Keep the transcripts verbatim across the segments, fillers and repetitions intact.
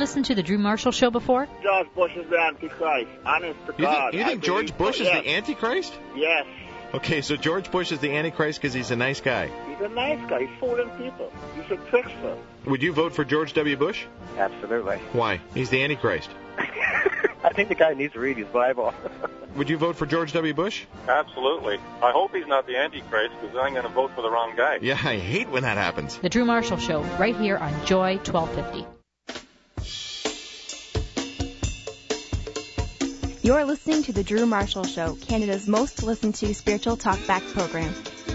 listened to the Drew Marshall Show before? George Bush is the Antichrist. Honest to You God. think, you think I George believe Bush so, is yes. the Antichrist? Yes. Okay, so George Bush is the Antichrist because he's a nice guy. He's a nice guy. He's fooling people. He's a trickster. Would you vote for George W. Bush? Absolutely. Why? He's the Antichrist. I think the guy needs to read his Bible. Would you vote for George W. Bush? Absolutely. I hope he's not the Antichrist, because I'm going to vote for the wrong guy. Yeah, I hate when that happens. The Drew Marshall Show, right here on Joy twelve fifty. You're listening to The Drew Marshall Show, Canada's most listened to spiritual talkback program.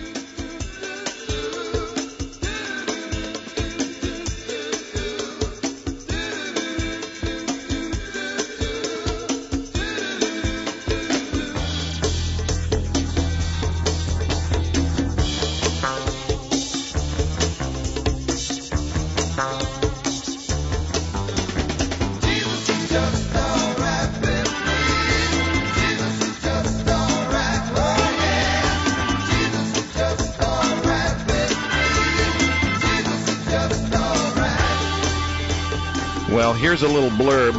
Well, here's a little blurb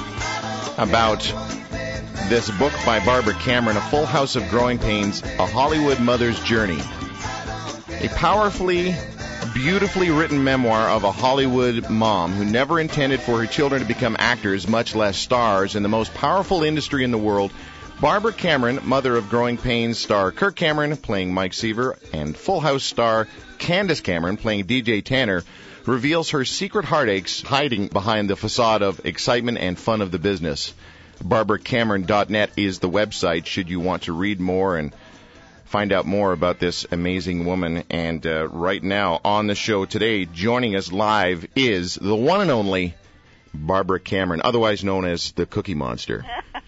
about this book by Barbara Cameron, A Full House of Growing Pains, A Hollywood Mother's Journey. A powerfully, beautifully written memoir of a Hollywood mom who never intended for her children to become actors, much less stars, in the most powerful industry in the world. Barbara Cameron, mother of Growing Pains star Kirk Cameron, playing Mike Seaver, and Full House star Candace Cameron, playing D J Tanner, reveals her secret heartaches hiding behind the facade of excitement and fun of the business. Barbara Cameron dot net is the website should you want to read more and find out more about this amazing woman. And uh, right now on the show today, joining us live is the one and only Barbara Cameron, otherwise known as the Cookie Monster.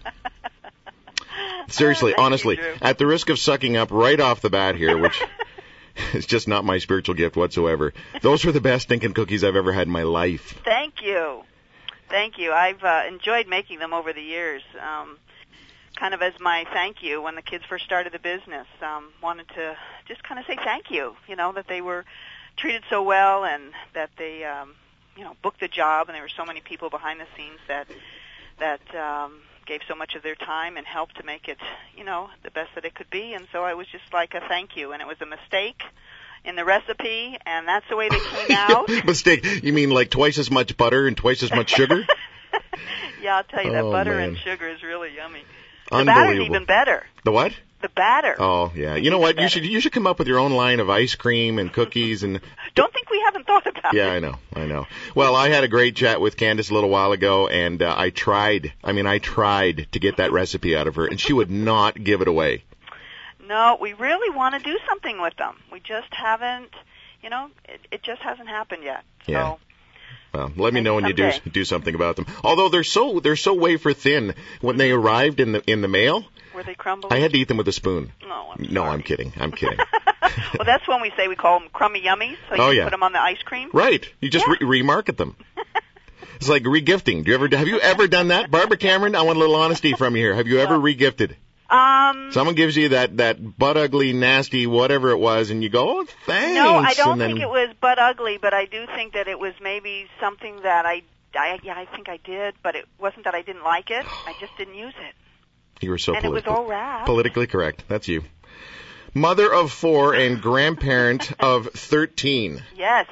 Seriously, honestly, at the risk of sucking up right off the bat here, which it's just not my spiritual gift whatsoever. Those were the best stinking cookies I've ever had in my life. Thank you. Thank you. I've uh, enjoyed making them over the years, um, kind of as my thank you when the kids first started the business. Um, wanted to just kind of say thank you, you know, that they were treated so well and that they, um, you know, booked the job, and there were so many people behind the scenes that that um, gave so much of their time and helped to make it, you know, the best that it could be. And so I was just like a thank you, and it was a mistake in the recipe, and that's the way they came out. Mistake? You mean like twice as much butter and twice as much sugar? Yeah, I'll tell you, that Oh, butter man. and sugar is really yummy. The batter's even better. The what? The batter. Oh, yeah. You know what? You should you should come up with your own line of ice cream and cookies and... Don't think we haven't thought about Yeah, it. I know, I know. Well, I had a great chat with Candace a little while ago, and uh, I tried, I mean, I tried to get that recipe out of her, and she would not give it away. No, we really want to do something with them. We just haven't, you know, it, it just hasn't happened yet. So. Yeah. Well, let me know when someday. you do do something about them. Although they're so they're so wafer thin. When they arrived in the in the mail, were they crumbly? I had to eat them with a spoon. No, I'm no, I'm kidding. I'm kidding. Well, that's when we say we call them crummy yummies. So you Oh, yeah. put them on the ice cream. Right. You just Yeah. re- remarket them. It's like regifting. Do you ever have you ever done that, Barbara Cameron? I want a little honesty from you here. Have you ever regifted? Um, Someone gives you that that butt ugly, nasty, whatever it was, and you go, oh, thanks. no, I don't and then, think it was butt ugly, but I do think that it was maybe something that I, I, yeah, I think I did, but it wasn't that I didn't like it. I just didn't use it. You were so and it was political- all wrapped. politically correct. That's you. Mother of four and grandparent of thirteen. Yes.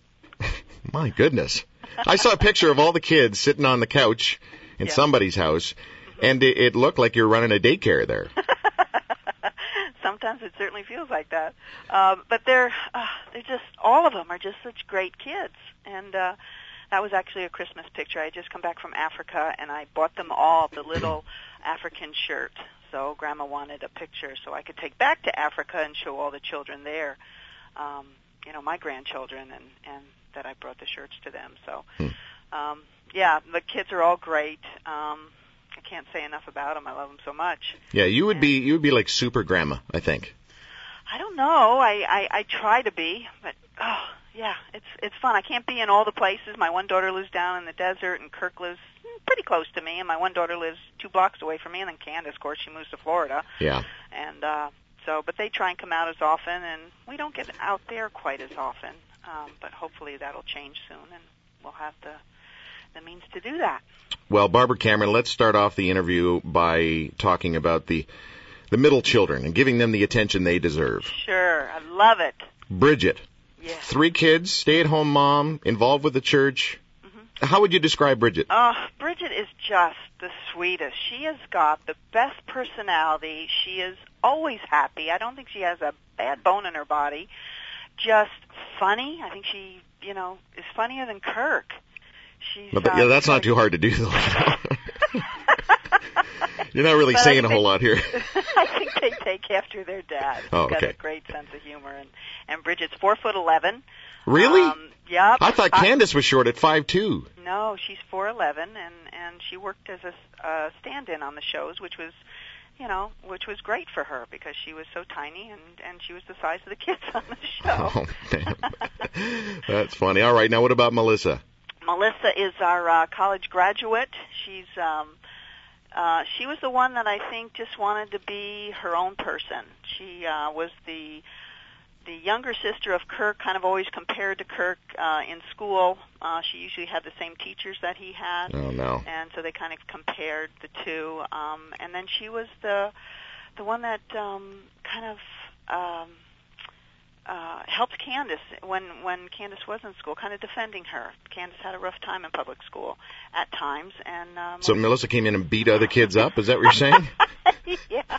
My goodness. I saw a picture of all the kids sitting on the couch in Yeah. somebody's house, and it, it looked like you're running a daycare there. Sometimes it certainly feels like that. Um, but they're uh, they're just, all of them are just such great kids. And uh, that was actually a Christmas picture. I had just come back from Africa, and I bought them all the little African shirt. So Grandma wanted a picture so I could take back to Africa and show all the children there, um, you know, my grandchildren, and, and that I brought the shirts to them. So, um, yeah, the kids are all great. Um, I can't say enough about them. I love them so much. Yeah, you would be you would be like super grandma, I think. I don't know. I, I, I try to be, but oh yeah, it's it's fun. I can't be in all the places. My one daughter lives down in the desert, and Kirk lives pretty close to me, and my one daughter lives two blocks away from me, and then Candace, of course, she moves to Florida. Yeah. And uh, so, but they try and come out as often, and we don't get out there quite as often. Um, but hopefully that'll change soon, and we'll have the the means to do that. Well, Barbara Cameron, let's start off the interview by talking about the the middle children and giving them the attention they deserve. Sure, I love it. Bridget, Yes. three kids, stay-at-home mom, involved with the church. Mm-hmm. How would you describe Bridget? Oh, Bridget is just the sweetest. She has got the best personality. She is always happy. I don't think she has a bad bone in her body. Just funny. I think she, you know, is funnier than Kirk. She's, But, uh, yeah, that's not too hard to do, though. You're not really But saying a they, whole lot here. I think they take after their dad. He's Oh, got okay. a great sense of humor. And, and Bridget's four foot eleven. Really? Um, yep. I thought Candace was short at five two. No, she's four eleven, and and she worked as a uh, stand-in on the shows, which was, you know, which was great for her because she was so tiny and and she was the size of the kids on the show. Oh, damn. That's funny. All right, now what about Melissa? Melissa is our uh, college graduate. She's um, uh, she was the one that I think just wanted to be her own person. She uh, was the the younger sister of Kirk, kind of always compared to Kirk uh, in school. Uh, she usually had the same teachers that he had. Oh, no. And so they kind of compared the two. Um, and then she was the the one that um, kind of um, uh, helped Candace when, when Candace was in school, kind of defending her. Candace had a rough time in public school at times. And um, So Melissa came in and beat other kids up? Is that what you're saying? yeah.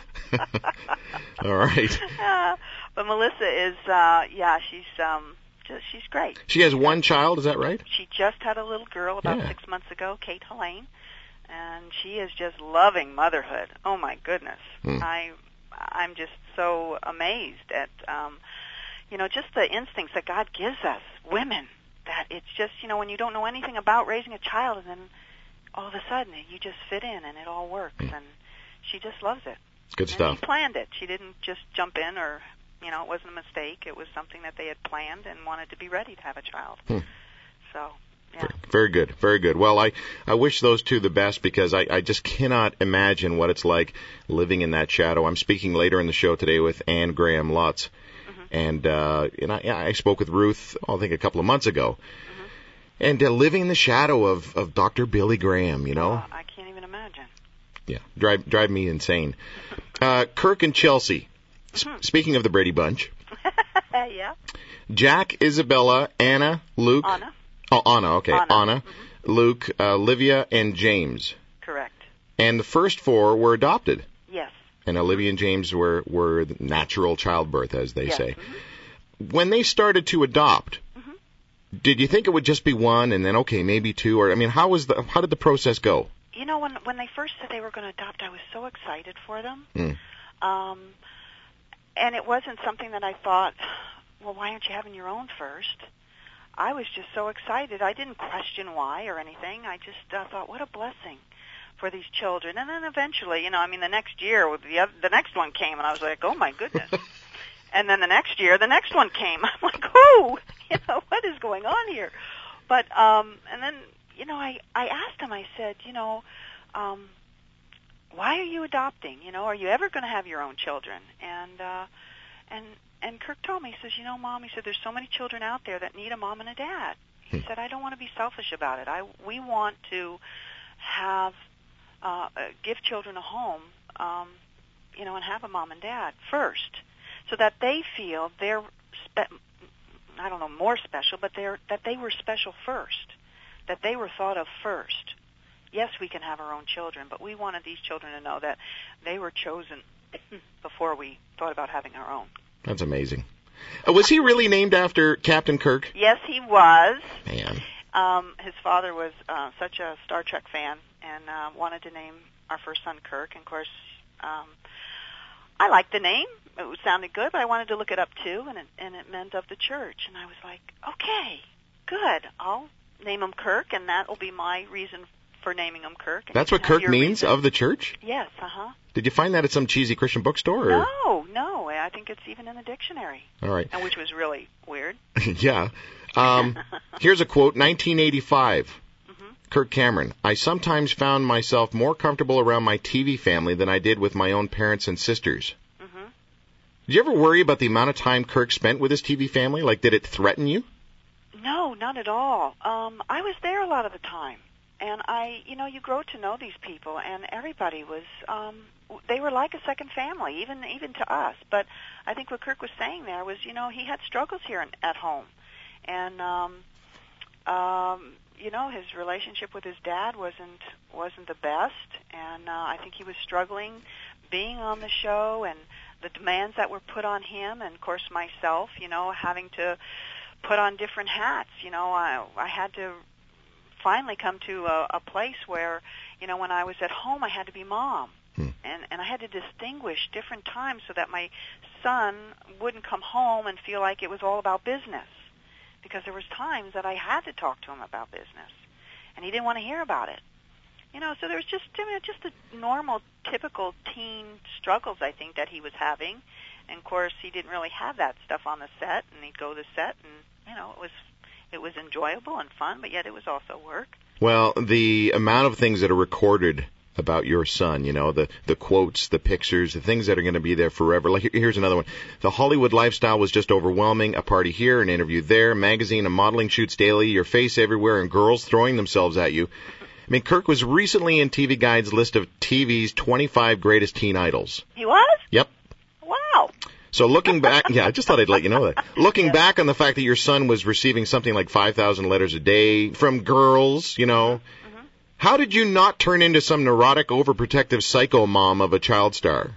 All right. Uh, but Melissa is, uh, yeah, she's um, just, she's great. She has one child, is that right? She just had a little girl about Yeah. six months ago, Kate Helene, and she is just loving motherhood. Oh my goodness, Hmm. I, I'm just so amazed at, um, you know, just the instincts that God gives us, women. That it's just, you know, when you don't know anything about raising a child, and then all of a sudden you just fit in and it all works, Hmm. and she just loves it. It's good And stuff. she planned it. She didn't just jump in, or, you know, it wasn't a mistake. It was something that they had planned and wanted to be ready to have a child. Hmm. So, yeah. Very good, very good. Well, I, I wish those two the best because I, I just cannot imagine what it's like living in that shadow. I'm speaking later in the show today with Anne Graham Lutz, mm-hmm. and uh, and I, I spoke with Ruth, I think, a couple of months ago, mm-hmm. and uh, living in the shadow of, of Doctor Billy Graham, you know. Oh, I can't even imagine. Yeah, drive drive me insane. Uh, Kirk and Chelsea. Mm-hmm. S- speaking of the Brady Bunch, yeah. Jack, Isabella, Anna, Luke. Anna. Oh, Anna. Okay, Anna. Anna, Mm-hmm. Luke, uh, Olivia, and James. Correct. And the first four were adopted. Yes. And Olivia and James were were the natural childbirth, as they yes. say. Mm-hmm. When they started to adopt, mm-hmm. did you think it would just be one, and then okay, maybe two, or I mean, how was the how did the process go? You know, when when they first said they were going to adopt, I was so excited for them. Mm. Um, and it wasn't something that I thought, well, why aren't you having your own first? I was just so excited. I didn't question why or anything. I just uh, thought, what a blessing for these children. And then eventually, you know, I mean, the next year, with the other, the next one came, and I was like, oh my goodness. And then the next year, the next one came. I'm like, whoo, you know, what is going on here? But um, and then, you know, I I asked him. I said, you know, um, why are you adopting? You know, are you ever going to have your own children? And uh, and and Kirk told me, he says, you know, Mom, he said, there's so many children out there that need a mom and a dad. He Hmm. said, I don't want to be selfish about it. I we want to have uh, uh, give children a home, um, you know, and have a mom and dad first, so that they feel they're spe- I don't know more special, but they're that they were special first, that they were thought of first. Yes, we can have our own children, but we wanted these children to know that they were chosen before we thought about having our own. That's amazing. Uh, was he really named after Captain Kirk? Yes, he was. Man. Um, his father was uh, such a Star Trek fan and uh, wanted to name our first son Kirk. And, of course, um, I liked the name. It sounded good, but I wanted to look it up, too, and it, and it meant of the church. And I was like, okay, good. I'll name him Kirk, and that will be my reason for naming him Kirk. And That's you what can have Kirk your means, reason. of the church? Yes, uh-huh. Did you find that at some cheesy Christian bookstore? Or? No, no. I think it's even in the dictionary. All right. And which was really weird. Yeah. Um, here's a quote, nineteen eighty-five. Mm-hmm. Kirk Cameron, I sometimes found myself more comfortable around my T V family than I did with my own parents and sisters. Mm-hmm. Did you ever worry about the amount of time Kirk spent with his T V family? Like, did it threaten you? No, not at all. Um, I was there a lot of the time. and I, you know, you grow to know these people, and everybody was, um, they were like a second family, even even to us. But I think what Kirk was saying there was, you know, he had struggles here in, at home, and um, um, you know, his relationship with his dad wasn't wasn't the best, and uh, I think he was struggling being on the show and the demands that were put on him, and of course myself, you know, having to put on different hats. You know, I I had to finally come to a, a place where, you know, when I was at home, I had to be mom, hmm. and and I had to distinguish different times so that my son wouldn't come home and feel like it was all about business, because there was times that I had to talk to him about business, and he didn't want to hear about it. You know, so there was just, I mean, just the normal, typical teen struggles, I think, that he was having. And of course, he didn't really have that stuff on the set, and he'd go to the set, and you know, it was it was enjoyable and fun, but yet it was also work. Well, the amount of things that are recorded about your son, you know, the the quotes, the pictures, the things that are going to be there forever. Like, here's another one. The Hollywood lifestyle was just overwhelming. A party here, an interview there, magazine and modeling shoots daily, your face everywhere, and girls throwing themselves at you. I mean, Kirk was recently in T V Guide's list of T V's twenty-five greatest teen idols. He was? Yep. Wow. So looking back, yeah, I just thought I'd let you know that. Looking yeah. back on the fact that your son was receiving something like five thousand letters a day from girls, you know, mm-hmm. how did you not turn into some neurotic, overprotective psycho mom of a child star?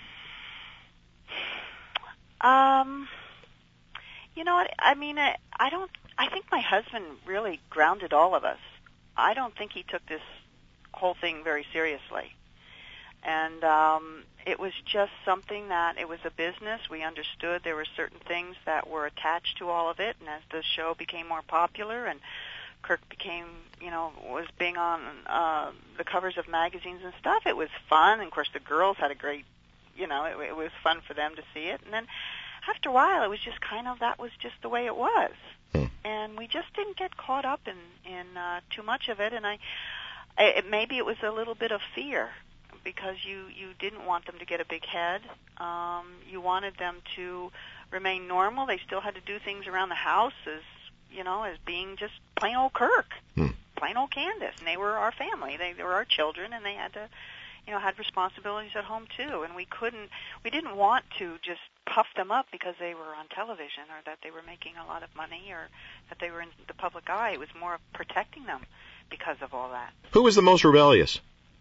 Um, you know what, I mean, I, I don't, I think my husband really grounded all of us. I don't think he took this whole thing very seriously. And um, it was just something that, it was a business. We understood there were certain things that were attached to all of it. And as the show became more popular and Kirk became, you know, was being on uh, the covers of magazines and stuff, it was fun. And of course the girls had a great, you know, it, it was fun for them to see it. And then after a while, it was just kind of, that was just the way it was. And we just didn't get caught up in in uh, too much of it, and I, I it, maybe it was a little bit of fear, because you you didn't want them to get a big head. Um, you wanted them to remain normal. They still had to do things around the house as, you know, as being just plain old Kirk, hmm. plain old Candace, and they were our family. They, they were our children, and they had to, you know, had responsibilities at home too. And we couldn't, we didn't want to just puff them up because they were on television or that they were making a lot of money or that they were in the public eye. It was more of protecting them because of all that. Who was the most rebellious?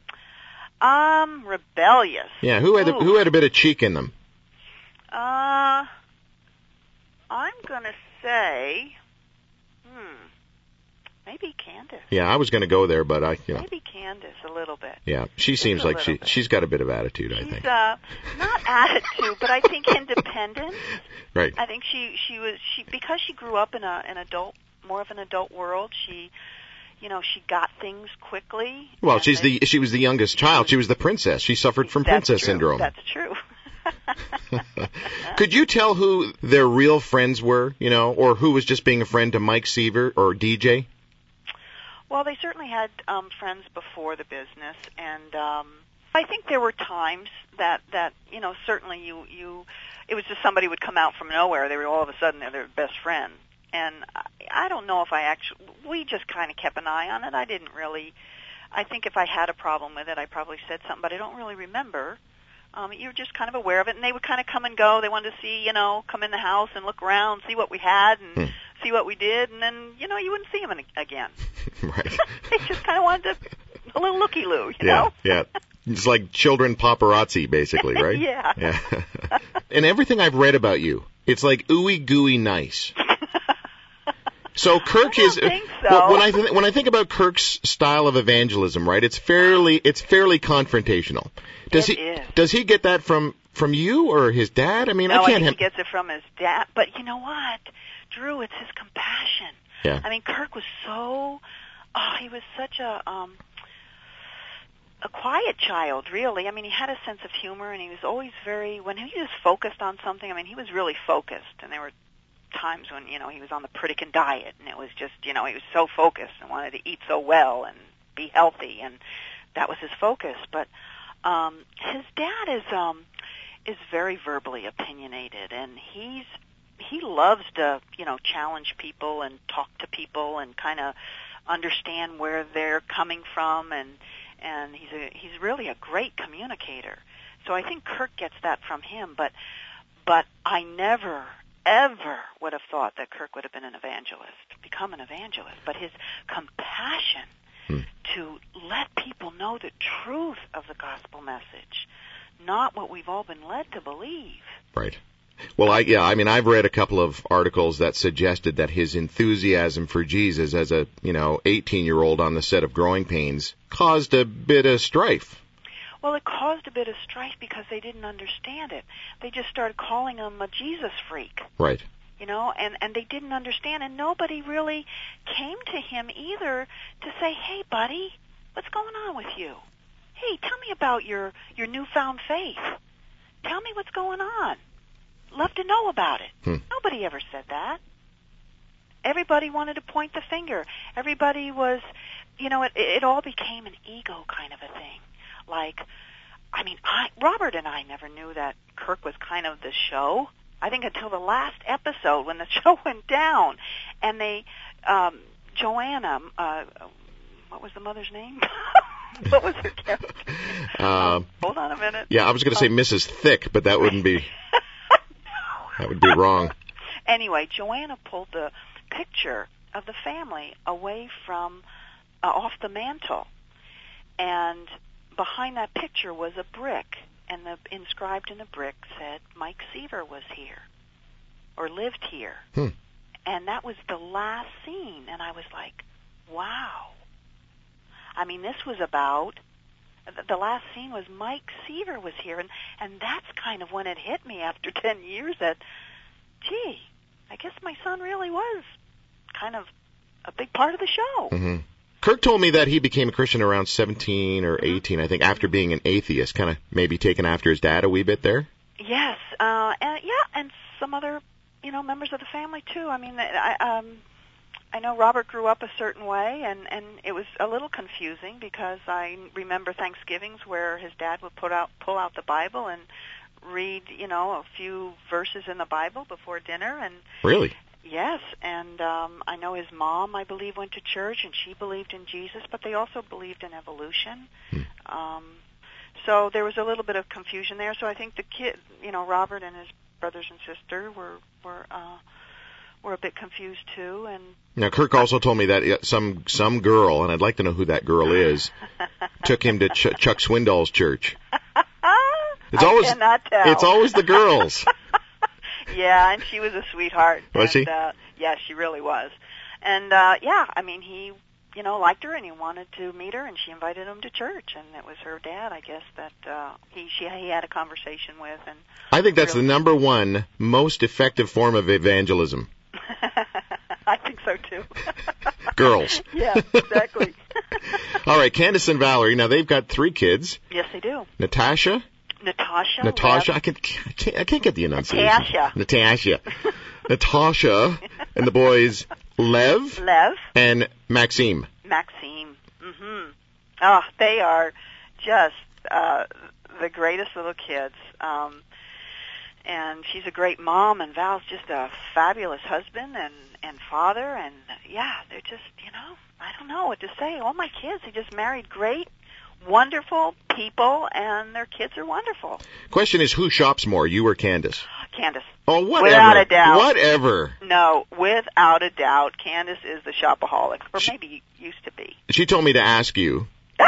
Um, rebellious. Yeah, who had a, who had a bit of cheek in them? Uh, I'm gonna say, hmm, maybe Candace. Yeah, I was gonna go there, but I, you know. Maybe Candace a little bit. Yeah, she seems like she bit. she's got a bit of attitude. She's, I think. Uh, not attitude, but I think independence. Right. I think she she was she because she grew up in a an adult more of an adult world. She, you know, she got things quickly. Well, she's they, the she was the youngest child. She was the princess. She suffered from princess true. syndrome. That's true. Could you tell who their real friends were, you know, or who was just being a friend to Mike Seaver or D J? Well, they certainly had um, friends before the business, and um, I think there were times that, that you know, certainly you, you, it was just somebody would come out from nowhere. They were all of a sudden they're their best friend, and I, I don't know if I actually, we just kind of kept an eye on it. I didn't really, I think if I had a problem with it, I probably said something, but I don't really remember. Um, you were just kind of aware of it, and they would kind of come and go. They wanted to see, you know, come in the house and look around, see what we had, and hmm. see what we did, and then, you know, you wouldn't see them in, again. Right. They just kind of wanted to, a little looky-loo, you yeah, know? Yeah, it's like children paparazzi, basically, right? yeah. Yeah. And everything I've read about you, it's like ooey gooey nice. So Kirk I is don't think so. well, when I th- when I think about Kirk's style of evangelism, right? It's fairly it's fairly confrontational. Does it he is. does he get that from from you or his dad? I mean, no, I can't. I think have... he gets it from his dad. But you know what, Drew? It's his compassion. Yeah. I mean, Kirk was so. Oh, he was such a um, a quiet child, really. I mean, he had a sense of humor, and he was always very. When he was focused on something, I mean, he was really focused, and there were times when, you know, he was on the Pritikin diet, and it was just, you know, he was so focused and wanted to eat so well and be healthy, and that was his focus. But um, his dad is um, is very verbally opinionated, and he's he loves to, you know, challenge people and talk to people and kind of understand where they're coming from, and and he's a he's really a great communicator. So I think Kirk gets that from him, but but I never ever would have thought that Kirk would have been an evangelist, become an evangelist. But his compassion hmm. to let people know the truth of the gospel message, not what we've all been led to believe. Right. Well, I yeah, I mean, I've read a couple of articles that suggested that his enthusiasm for Jesus as a, you know, eighteen-year-old on the set of Growing Pains caused a bit of strife. Well, it caused a bit of strife because they didn't understand it. They just started calling him a Jesus freak. Right. You know, and, and they didn't understand, and nobody really came to him either to say, hey, buddy, what's going on with you? Hey, tell me about your, your newfound faith. Tell me what's going on. Love to know about it. Hmm. Nobody ever said that. Everybody wanted to point the finger. Everybody was, you know, it, it all became an ego kind of a thing. Like, I mean, I, Robert and I never knew that Kirk was kind of the show. I think until the last episode when the show went down, and they, um, Joanna, uh, what was the mother's name? What was her character? Uh, um, hold on a minute. Yeah, I was going to say um, Missus Thick, but that wouldn't be. That would be wrong. Anyway, Joanna pulled the picture of the family away from uh, off the mantle, and behind that picture was a brick, and the inscribed in the brick said Mike Seaver was here or lived here. Hmm. And that was the last scene, and I was like, wow. I mean, this was about, the last scene was Mike Seaver was here, and, and that's kind of when it hit me after ten years that, gee, I guess my son really was kind of a big part of the show. Mm-hmm. Kirk told me that he became a Christian around seventeen or eighteen, I think, after being an atheist, kind of maybe taken after his dad a wee bit there. Yes, uh, and yeah, and some other, you know, members of the family too. I mean, I, um, I know Robert grew up a certain way, and, and it was a little confusing because I remember Thanksgivings where his dad would put out, pull out the Bible and read, you know, a few verses in the Bible before dinner. And really? Yes, and um, I know his mom, I believe, went to church, and she believed in Jesus, but they also believed in evolution. Hmm. Um, so there was a little bit of confusion there. So I think the kid, you know, Robert and his brothers and sister were were uh, were a bit confused too. And now Kirk also told me that some some girl, and I'd like to know who that girl is, took him to Ch- Chuck Swindoll's church. It's I always cannot tell. It's always the girls. Yeah, and she was a sweetheart. Was and, she? Uh, yeah, she really was. And, uh, yeah, I mean, he, you know, liked her and he wanted to meet her, and she invited him to church. And it was her dad, I guess, that uh, he she he had a conversation with. And I think that's really... the number one most effective form of evangelism. I think so, too. Girls. Yeah, exactly. All right, Candace and Valerie, now they've got three kids. Yes, they do. Natasha? Natasha. Natasha. Lev. I can't, I can't. I can't get the enunciation. Natasha. Natasha. Natasha and the boys Lev. Lev. And Maxime. Maxime. Mm-hmm. Oh, they are just uh, the greatest little kids. Um, and she's a great mom, and Val's just a fabulous husband and and father. And yeah, they're just, you know, I don't know what to say. All my kids, they just married great, wonderful people, and their kids are wonderful. Question is, who shops more, you or Candace? Candace. Oh, whatever. Without a doubt. Whatever. No, without a doubt, Candace is the shopaholic, or she, maybe used to be. She told me to ask you.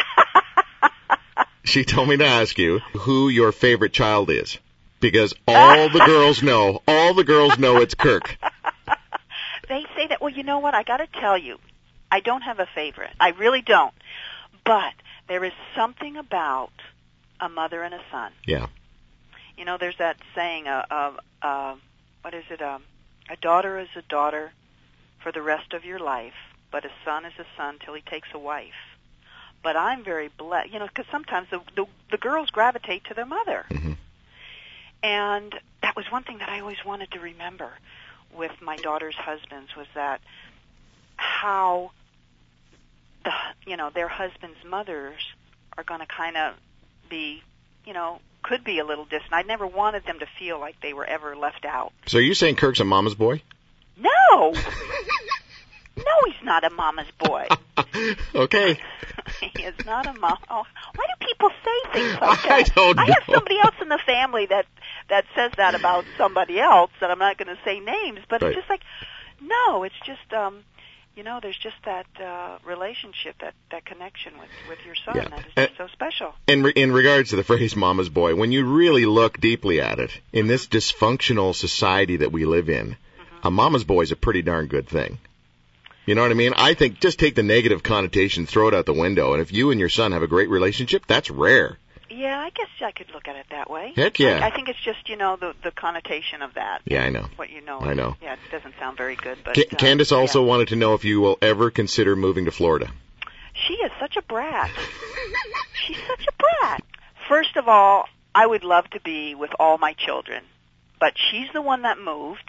She told me to ask you who your favorite child is, because all the girls know, all the girls know it's Kirk. They say that. Well, you know what? I got to tell you, I don't have a favorite. I really don't. But there is something about a mother and a son. Yeah. You know, there's that saying, uh, uh, uh, what is it? Um, a daughter is a daughter for the rest of your life, but a son is a son till he takes a wife. But I'm very blessed, you know, because sometimes the, the the girls gravitate to their mother. Mm-hmm. And that was one thing that I always wanted to remember with my daughter's husbands, was that how the, you know, their husbands' mothers are going to kind of be, you know, could be a little distant. I never wanted them to feel like they were ever left out. So are you saying Kirk's a mama's boy? No! No, he's not a mama's boy. Okay. He is not a mom. Oh, why do people say things like that? I don't know. I have somebody else in the family that that says that about somebody else, and I'm not going to say names, but Right. it's just like, no, it's just, um, you know, there's just that uh, relationship, that, that connection with, with your son Yeah. that is Uh, just so special. In re- in regards to the phrase "mama's boy," when you really look deeply at it, in this dysfunctional society that we live in, Mm-hmm. a mama's boy is a pretty darn good thing. You know what I mean? I think just take the negative connotation, throw it out the window, and if you and your son have a great relationship, that's rare. Yeah, I guess I could look at it that way. Heck yeah. I, I think it's just, you know, the the connotation of that. Yeah, I know. What you know. I know. Yeah, it doesn't sound very good, but... Ca- uh, Candace also yeah. wanted to know if you will ever consider moving to Florida. She is such a brat. She's such a brat. First of all, I would love to be with all my children, but she's the one that moved.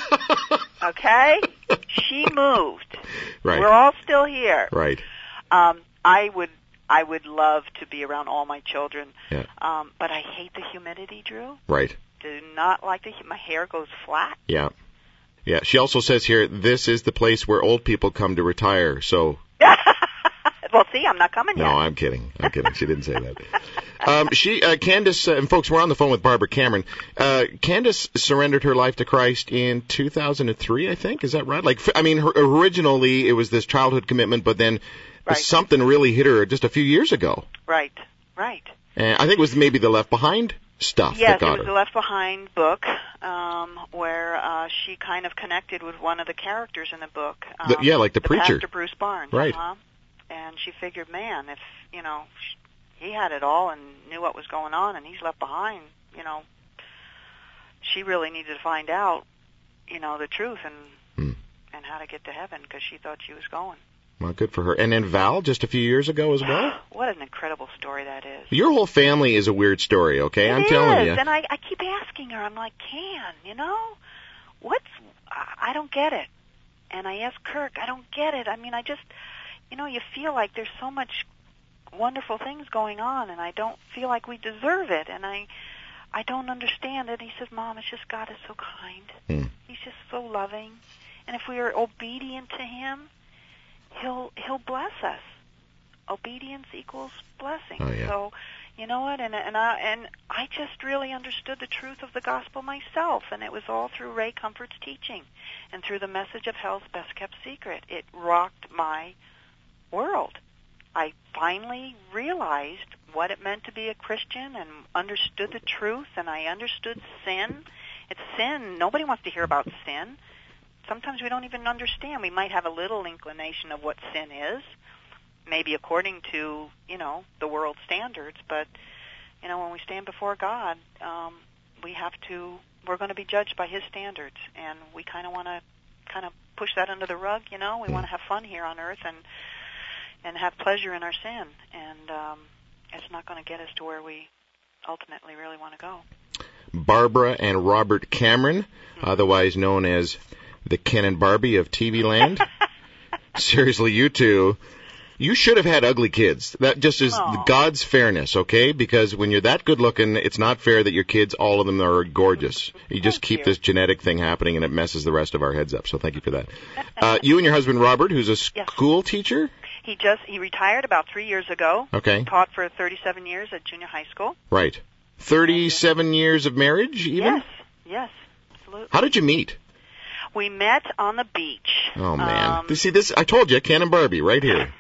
Okay? She moved. Right. We're all still here. Right. Um, I would I would love to be around all my children. Yeah. Um, but I hate the humidity, Drew. Right. Do not like the my hair goes flat. Yeah. Yeah. She also says here, this is the place where old people come to retire. So. Well, see, I'm not coming No, yet. I'm kidding. I'm kidding. She didn't say that. Um, she, uh, Candace, uh, and folks, we're on the phone with Barbara Cameron. Uh, Candace surrendered her life to Christ in two thousand three, I think. Is that right? Like, I mean, her, originally it was this childhood commitment, but then Right. something really hit her just a few years ago. Right, right. And I think it was maybe the Left Behind stuff Yes, that got it was her. the Left Behind book, um, where uh, she kind of connected with one of the characters in the book. Um, The- yeah, like the preacher. Pastor Bruce Barnes. Right. Uh-huh. And she figured, man, if, you know, sh- he had it all and knew what was going on and he's left behind, you know, she really needed to find out, you know, the truth and Hmm. and how to get to heaven because she thought she was going. Well, good for her. And then Val, just a few years ago as well. What an incredible story that is. Your whole family is a weird story, okay? It I'm is, telling you. and I, I keep asking her. I'm like, Can, you know, what's? I I don't get it. And I ask Kirk, I don't get it. I mean, I just, you know, you feel like there's so much wonderful things going on, and I don't feel like we deserve it, and I, I don't understand it. He says, Mom, it's just God is so kind. Hmm. He's just so loving, and if we are obedient to Him, He'll He'll bless us. Obedience equals blessing. Oh, yeah. So, you know what? And and I and I just really understood the truth of the gospel myself, and it was all through Ray Comfort's teaching, and through the message of hell's best kept secret. It rocked my world. I finally realized what it meant to be a Christian, and understood the truth, and I understood sin. It's sin. Nobody wants to hear about sin. Sometimes we don't even understand. We might have a little inclination of what sin is, maybe according to, you know, the world standards, but, you know, when we stand before God, um, we have to, we're going to be judged by His standards, and we kind of want to kind of push that under the rug, you know. We want to have fun here on earth and and have pleasure in our sin, and um, it's not going to get us to where we ultimately really want to go. Barbara and Robert Cameron, Mm-hmm. otherwise known as the Ken and Barbie of T V land. Seriously, you two, you should have had ugly kids. That just is Aw. God's fairness, okay? Because when you're that good looking, it's not fair that your kids, all of them, are gorgeous. You just Thank keep you. this genetic thing happening, and it messes the rest of our heads up. So thank you for that. Uh, you and your husband Robert, who's a Yes. school teacher. He just he retired about three years ago. Okay, Taught for thirty-seven years at junior high school. right. Thirty-seven years of marriage, even. Yes, yes, absolutely. How did you meet? We met on the beach. Oh man! Um, You see this? I told you, Ken and Barbie, right here.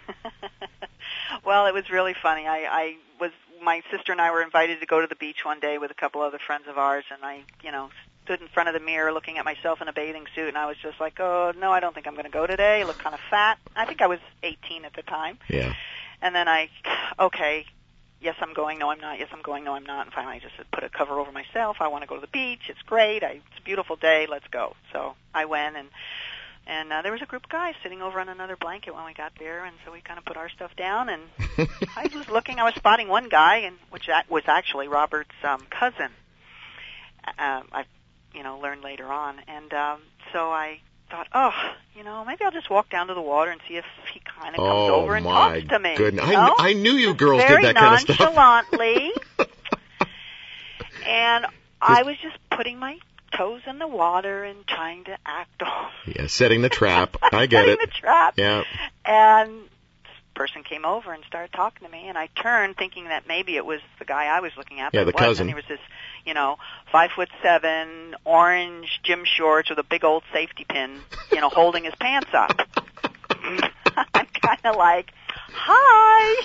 Well, it was really funny. I, I was my sister and I were invited to go to the beach one day with a couple other friends of ours, and I, you know, stood in front of the mirror looking at myself in a bathing suit, and I was just like, oh no, I don't think I'm going to go today. I look kind of fat. I think I was eighteen at the time. Yeah. And then I, okay, yes, I'm going. No, I'm not. Yes, I'm going. No, I'm not. And finally, I just put a cover over myself. I want to go to the beach. It's great. I, it's a beautiful day. Let's go. So I went, and and uh, there was a group of guys sitting over on another blanket when we got there, and so we kind of put our stuff down. And I was looking. I was spotting one guy, and which was actually Robert's um, cousin. Uh, I, you know, learned later on, and um, so I thought, oh, you know, maybe I'll just walk down to the water and see if he kind of comes Oh over and my talks to me. goodness! You know? I, I knew you girls Very did that kind of stuff. nonchalantly. And I was just putting my toes in the water and trying to act off. Yeah, setting the trap. I get setting it. the trap. Yeah. And person came over and started talking to me, and I turned thinking that maybe it was the guy I was looking at. Yeah, but the it wasn't. cousin. He was this, you know, five foot seven, orange gym shorts with a big old safety pin, you know, holding his pants up. I'm kind of like, hi.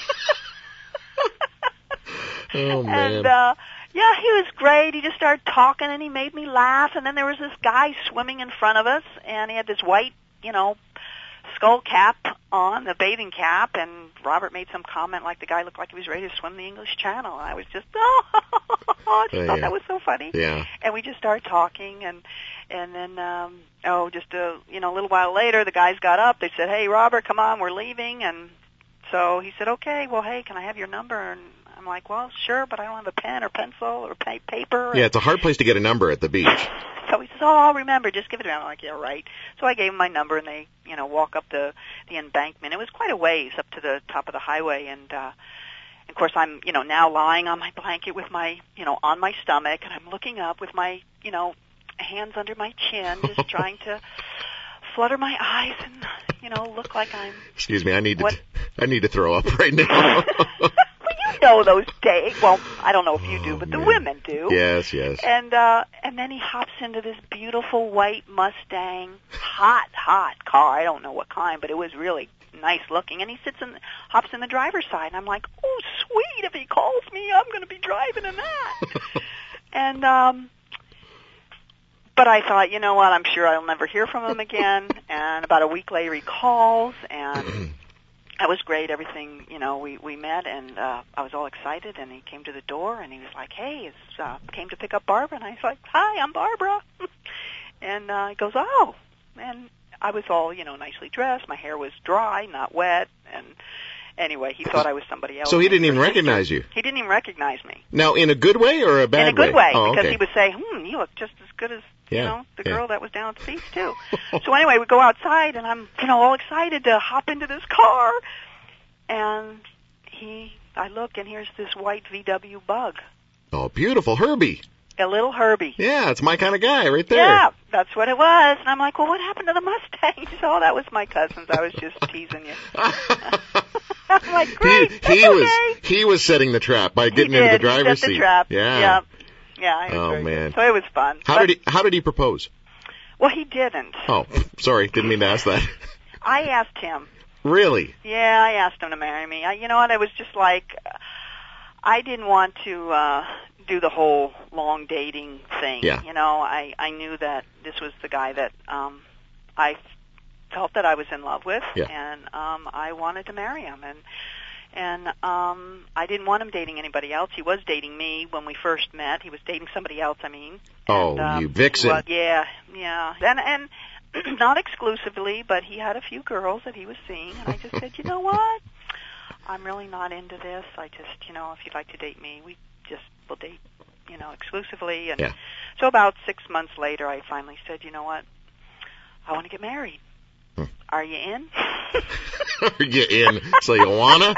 Oh, man. And, uh, yeah, he was great. He just started talking, and he made me laugh. And then there was this guy swimming in front of us, and he had this white, you know, skull cap on, the bathing cap, and Robert made some comment like the guy looked like he was ready to swim the English Channel. And I was just, oh, I just Yeah, thought yeah. that was so funny. Yeah. And we just started talking, and and then, um, oh, just a, you know, a little while later, the guys got up. They said, hey, Robert, come on, we're leaving. And so he said, okay, well, hey, can I have your number? And I'm like, well, sure, but I don't have a pen or pencil or pa- paper. Yeah, it's a hard place to get a number at the beach. So he says, oh, I'll remember. Just give it to me. I'm like, yeah, right. So I gave him my number, and they, you know, walk up the, the embankment. It was quite a ways up to the top of the highway, and, uh, of course, I'm, you know, now lying on my blanket with my, you know, on my stomach, and I'm looking up with my, you know, hands under my chin, just trying to flutter my eyes and, you know, look like I'm... Excuse me, I need to, What? t- I need to throw up right now. Well, you know those days. Well, I don't know if you do, Oh, but the man. women do. Yes, yes. And uh and then he hops into this beautiful white Mustang, hot, hot car. I don't know what kind, but it was really nice looking. And he sits in, hops in the driver's side, and I'm like, oh, sweet! If he calls me, I'm going to be driving in that. and um, but I thought, you know what? I'm sure I'll never hear from him again. And about a week later, he calls, and that was great. Everything, you know, we we met, and uh, I was all excited. And he came to the door, and he was like, "Hey, it's uh, came to pick up Barbara." And I was like, "Hi, I'm Barbara." and uh, he goes, "Oh," and I was all, you know, nicely dressed. My hair was dry, not wet, and anyway, he thought I was somebody else. So he didn't even recognize you? He didn't even recognize me. Now, in a good way or a bad way? In a good way, oh, because okay. he would say, "Hmm, you look just as good as Yeah, you know the yeah. girl that was down at the beach too." So anyway, we go outside, and I'm, you know, all excited to hop into this car, and he, I look, and here's this white V W Bug, Oh, beautiful. Herbie. a little Herbie. Yeah, it's my kind of guy right there. Yeah, that's what it was. And I'm like, well, what happened to the Mustang? He said, oh, that was my cousin's. I was just teasing you. I'm like, great. he that's he was okay. he was setting the trap by getting he into did. the driver's he set seat. the trap. Yeah. Yeah. Yeah. it was Oh, very man. good. So it was fun. How But- did he how did he propose? Well, he didn't. Oh, sorry, didn't mean to ask that. I asked him. Really? Yeah, I asked him to marry me. I, you know what? I was just like, uh, I didn't want to uh do the whole long dating thing. Yeah. You know, I I knew that this was the guy that um I felt that I was in love with, Yeah. and um I wanted to marry him, and and um I didn't want him dating anybody else. He was dating me when we first met. He was dating somebody else, I mean. Oh, And, um, you vixen. well, yeah, yeah. And and not exclusively, but he had a few girls that he was seeing, and I just said, you know what? I'm really not into this. I just, you know, if you'd like to date me, we just will date, you know, exclusively. And Yeah. so about six months later, I finally said, you know what? I want to get married. Hmm. Are you in? Get in. So you wanna?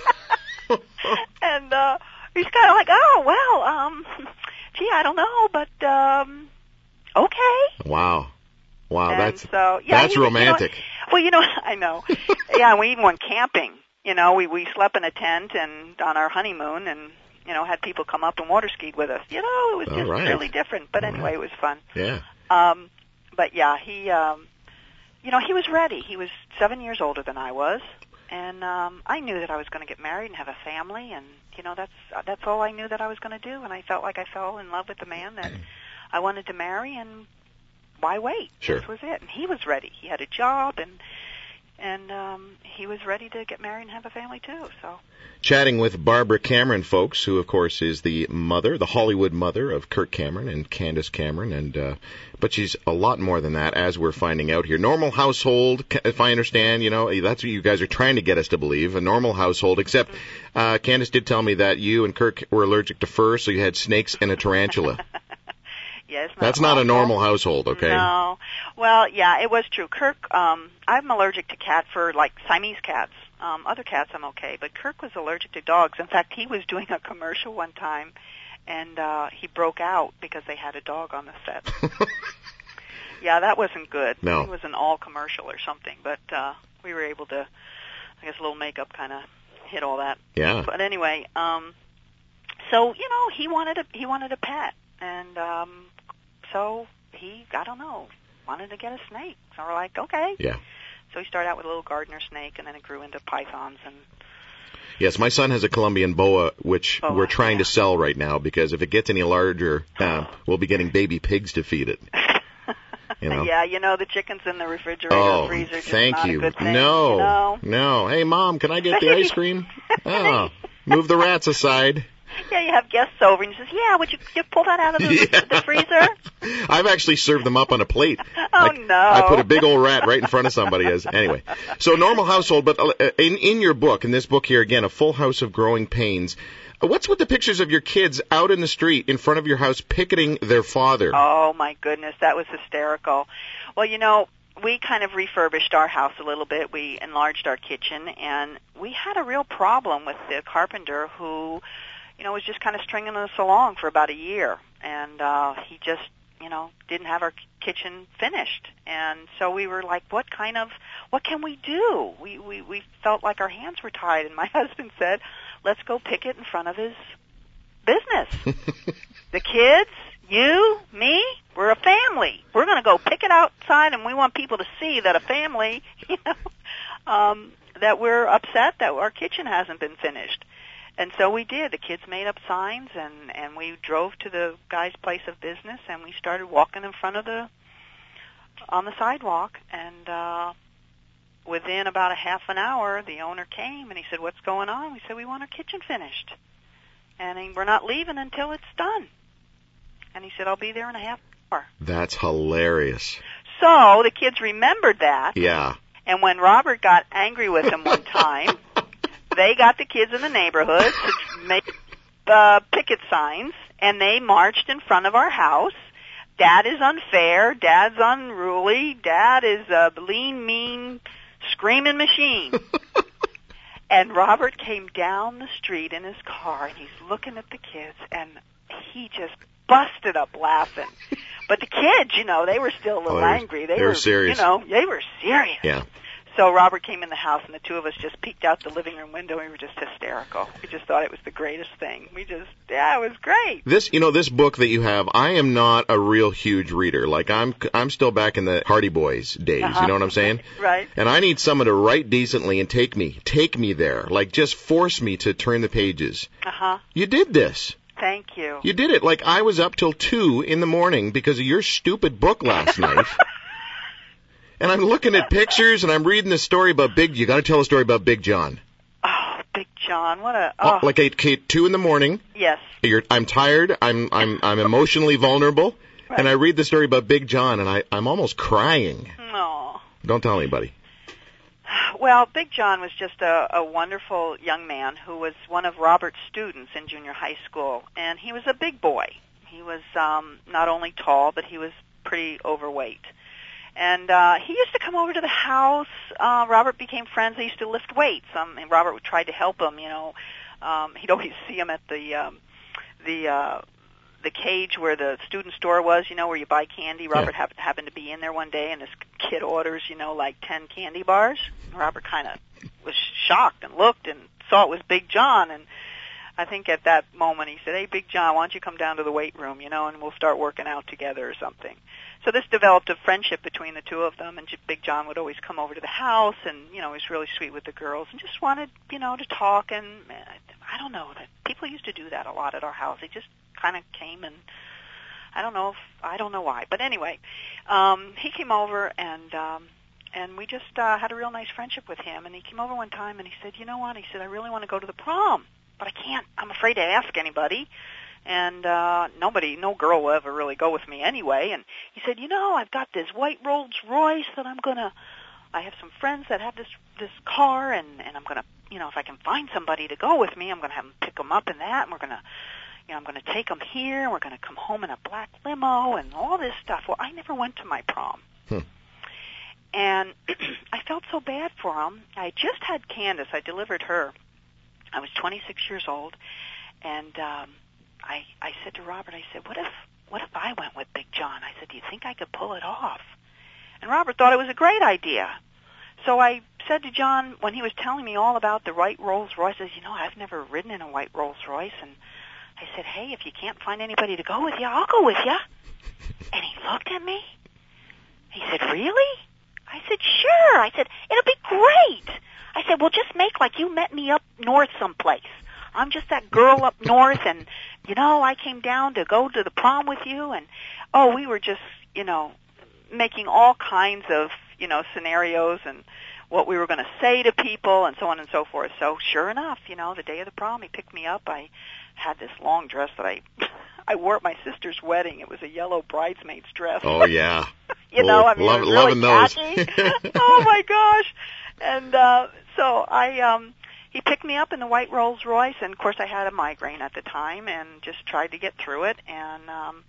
and uh he's kind of like, oh, well, um, gee, I don't know, but um, okay. Wow. Wow, And that's so, yeah, that's he was- you know, romantic. well, you know, I know. Yeah, and we even went camping. You know, we we slept in a tent and on our honeymoon, and you know, had people come up and water skied with us. You know, it was All just right. really different. But All anyway, right. it was fun. Yeah. Um, but yeah, he, um, you know, he was ready. He was seven years older than I was, and um, I knew that I was going to get married and have a family, and you know, that's that's all I knew that I was going to do. And I felt like I fell in love with the man that I wanted to marry, and why wait? Sure. This was it. And he was ready. He had a job, and and um, he was ready to get married and have a family too. So. Chatting with Barbara Cameron, folks, who, of course, is the mother, the Hollywood mother of Kirk Cameron and Candace Cameron, and uh, but she's a lot more than that, as we're finding out here. Normal household, if I understand, you know, that's what you guys are trying to get us to believe, a normal household, except uh, Candace did tell me that you and Kirk were allergic to fur, so you had snakes and a tarantula. Yeah, it's not That's not a awful. normal household, okay? No. Well, yeah, it was true. Kirk, um, I'm allergic to cat fur, like Siamese cats. Um, other cats I'm okay, but Kirk was allergic to dogs. In fact, he was doing a commercial one time, and uh, he broke out because they had a dog on the set. Yeah, that wasn't good. No. It was an all commercial or something, but uh, we were able to I guess a little makeup kind of hid all that. Yeah. But anyway, um, so you know, he wanted a he wanted a pet, and um, so he I don't know wanted to get a snake. So we're like, okay. Yeah. So he started out with a little gardener snake, and then it grew into pythons and. Yes, my son has a Colombian boa, which Boa, we're trying yeah. to sell right now because if it gets any larger, uh, we'll be getting baby pigs to feed it. You know? Yeah, you know, the chickens in the refrigerator Oh, and freezer just thank not you. a good thing. No, you know? no. Hey, Mom, can I get the ice cream? Oh, move the rats aside. Yeah, you have guests over, and he says, yeah, would you, you pull that out of the, Yeah. the freezer? I've actually served them up on a plate. Oh, I, no. I put a big old rat right in front of somebody. As Anyway, so normal household, but uh, in, in your book, in this book here, again, A Full House of Growing Pains, what's with the pictures of your kids out in the street in front of your house picketing their father? Oh, my goodness, that was hysterical. Well, you know, we kind of refurbished our house a little bit. We enlarged our kitchen, and we had a real problem with the carpenter who, you know, was just kind of stringing us along for about a year. And uh, he just, you know, didn't have our kitchen finished. And so we were like, what kind of, what can we do? We, we, we felt like our hands were tied. And my husband said, let's go picket in front of his business. The kids, you, me, we're a family. We're going to go picket outside, and we want people to see that a family, you know, um, that we're upset that our kitchen hasn't been finished. And so we did. The kids made up signs, and, and we drove to the guy's place of business, and we started walking in front of the, on the sidewalk, and uh, within about a half an hour, the owner came, and he said, what's going on? We said, we want our kitchen finished, and he, we're not leaving until it's done. And he said, I'll be there in a half hour. That's hilarious. So the kids remembered that. Yeah. And when Robert got angry with him one time, they got the kids in the neighborhood to make uh, picket signs, and they marched in front of our house. Dad is unfair. Dad's unruly. Dad is a lean, mean, screaming machine. And Robert came down the street in his car, and he's looking at the kids, and he just busted up laughing. But the kids, you know, they were still a little Oh, they were- angry. They, they were serious. You know, they were serious. Yeah. So Robert came in the house, and the two of us just peeked out the living room window, and we were just hysterical. We just thought it was the greatest thing. We just, yeah, it was great. This, you know, this book that you have, I am not a real huge reader. Like, I'm I'm still back in the Hardy Boys days, Uh-huh. you know what I'm saying? Right. And I need someone to write decently and take me, take me there. Like, just force me to turn the pages. Uh-huh. You did this. Thank you. You did it. Like, I was up till two in the morning because of your stupid book last night. And I'm looking at pictures, and I'm reading the story about Big, you got to tell a story about Big John. Oh, Big John, what a, oh, Like, at at two in the morning, yes. you're, I'm tired, I'm, I'm, I'm emotionally vulnerable, Right. and I read the story about Big John, and I, I'm almost crying. No. Don't tell anybody. Well, Big John was just a, a wonderful young man who was one of Robert's students in junior high school, and he was a big boy. He was um, not only tall, but he was pretty overweight. And uh, he used to come over to the house. Uh, Robert became friends. They used to lift weights. Um, and Robert would try to help him. You know, um, he'd always see him at the um, the uh, the cage where the student store was. You know, where you buy candy. Robert Yeah. hap- happened to be in there one day, and this kid orders, you know, like ten candy bars. And Robert kind of was shocked and looked and saw it was Big John. And I think at that moment he said, "Hey, Big John, why don't you come down to the weight room, you know, and we'll start working out together or something." So this developed a friendship between the two of them, and Big John would always come over to the house, and, you know, he was really sweet with the girls and just wanted, you know, to talk, and I don't know, that people used to do that a lot at our house. They just kind of came, and I don't know if, I don't know why. But anyway, um, he came over, and um, and we just uh, had a real nice friendship with him, and he came over one time, and he said, you know what, he said, I really want to go to the prom, but I can't, I'm afraid to ask anybody. And uh, nobody, no girl will ever really go with me anyway. And he said, you know, I've got this white Rolls Royce that I'm going to, I have some friends that have this this car, and, and I'm going to, you know, if I can find somebody to go with me, I'm going to have them pick them up in that, and we're going to, you know, I'm going to take them here, and we're going to come home in a black limo, and all this stuff. Well, I never went to my prom. Hmm. And I felt so bad for him. I just had Candace. I delivered her. I was twenty-six years old, and um, I, I said to Robert, I said, what if what if I went with Big John? I said, do you think I could pull it off? And Robert thought it was a great idea. So I said to John, when he was telling me all about the white Rolls Royce, I said, you know, I've never ridden in a white Rolls Royce. And I said, hey, if you can't find anybody to go with you, I'll go with you. And he looked at me. He said, really? I said, sure. I said, it'll be great. I said, well, just make like you met me up north someplace. I'm just that girl up north, and, you know, I came down to go to the prom with you. And, oh, we were just, you know, making all kinds of, you know, scenarios and what we were going to say to people and so on and so forth. So sure enough, you know, the day of the prom, he picked me up. I had this long dress that I I wore at my sister's wedding. It was a yellow bridesmaid's dress. Oh, yeah. you know, I mean, love, it was really loving those. catchy. Oh, my gosh. And uh, so I... um He picked me up in the white Rolls Royce, and of course I had a migraine at the time and just tried to get through it. And um,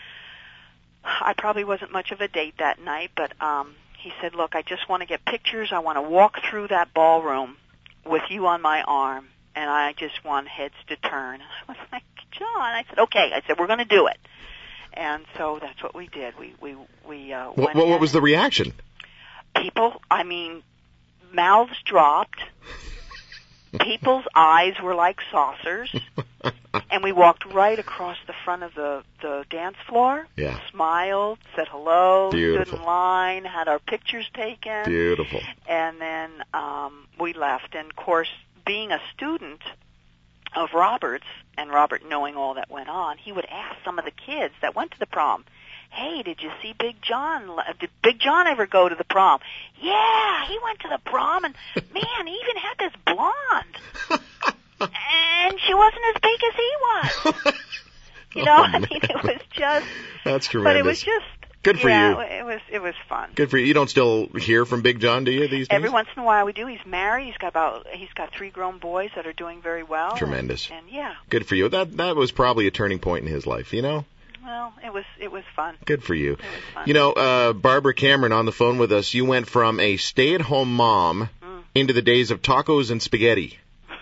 I probably wasn't much of a date that night, but um, he said, look, I just want to get pictures. I want to walk through that ballroom with you on my arm, and I just want heads to turn. And I was like, John, I said, okay. I said, we're going to do it. And so that's what we did. We we we uh, what, went what, what in. was the reaction? People, I mean, mouths dropped. People's eyes were like saucers, and we walked right across the front of the, the dance floor, yeah. smiled, said hello, Beautiful. stood in line, had our pictures taken. Beautiful. And then um, we left. And, of course, being a student of Robert's, and Robert knowing all that went on, he would ask some of the kids that went to the prom, hey, did you see Big John? Did Big John ever go to the prom? Yeah, he went to the prom, and, man, he even had this blonde. And she wasn't as big as he was. You know, oh, I mean, it was just... That's tremendous. But it was just... Good for yeah, you. it was, it was fun. Good for you. You don't still hear from Big John, do you, these days? Every once in a while we do. He's married. He's got about, he's got three grown boys that are doing very well. Tremendous. And, and yeah. Good for you. That that was probably a turning point in his life, you know? Well, it was it was fun. Good for you. It was fun. You know, uh, Barbara Cameron on the phone with us, you went from a stay-at-home mom mm. into the days of tacos and spaghetti.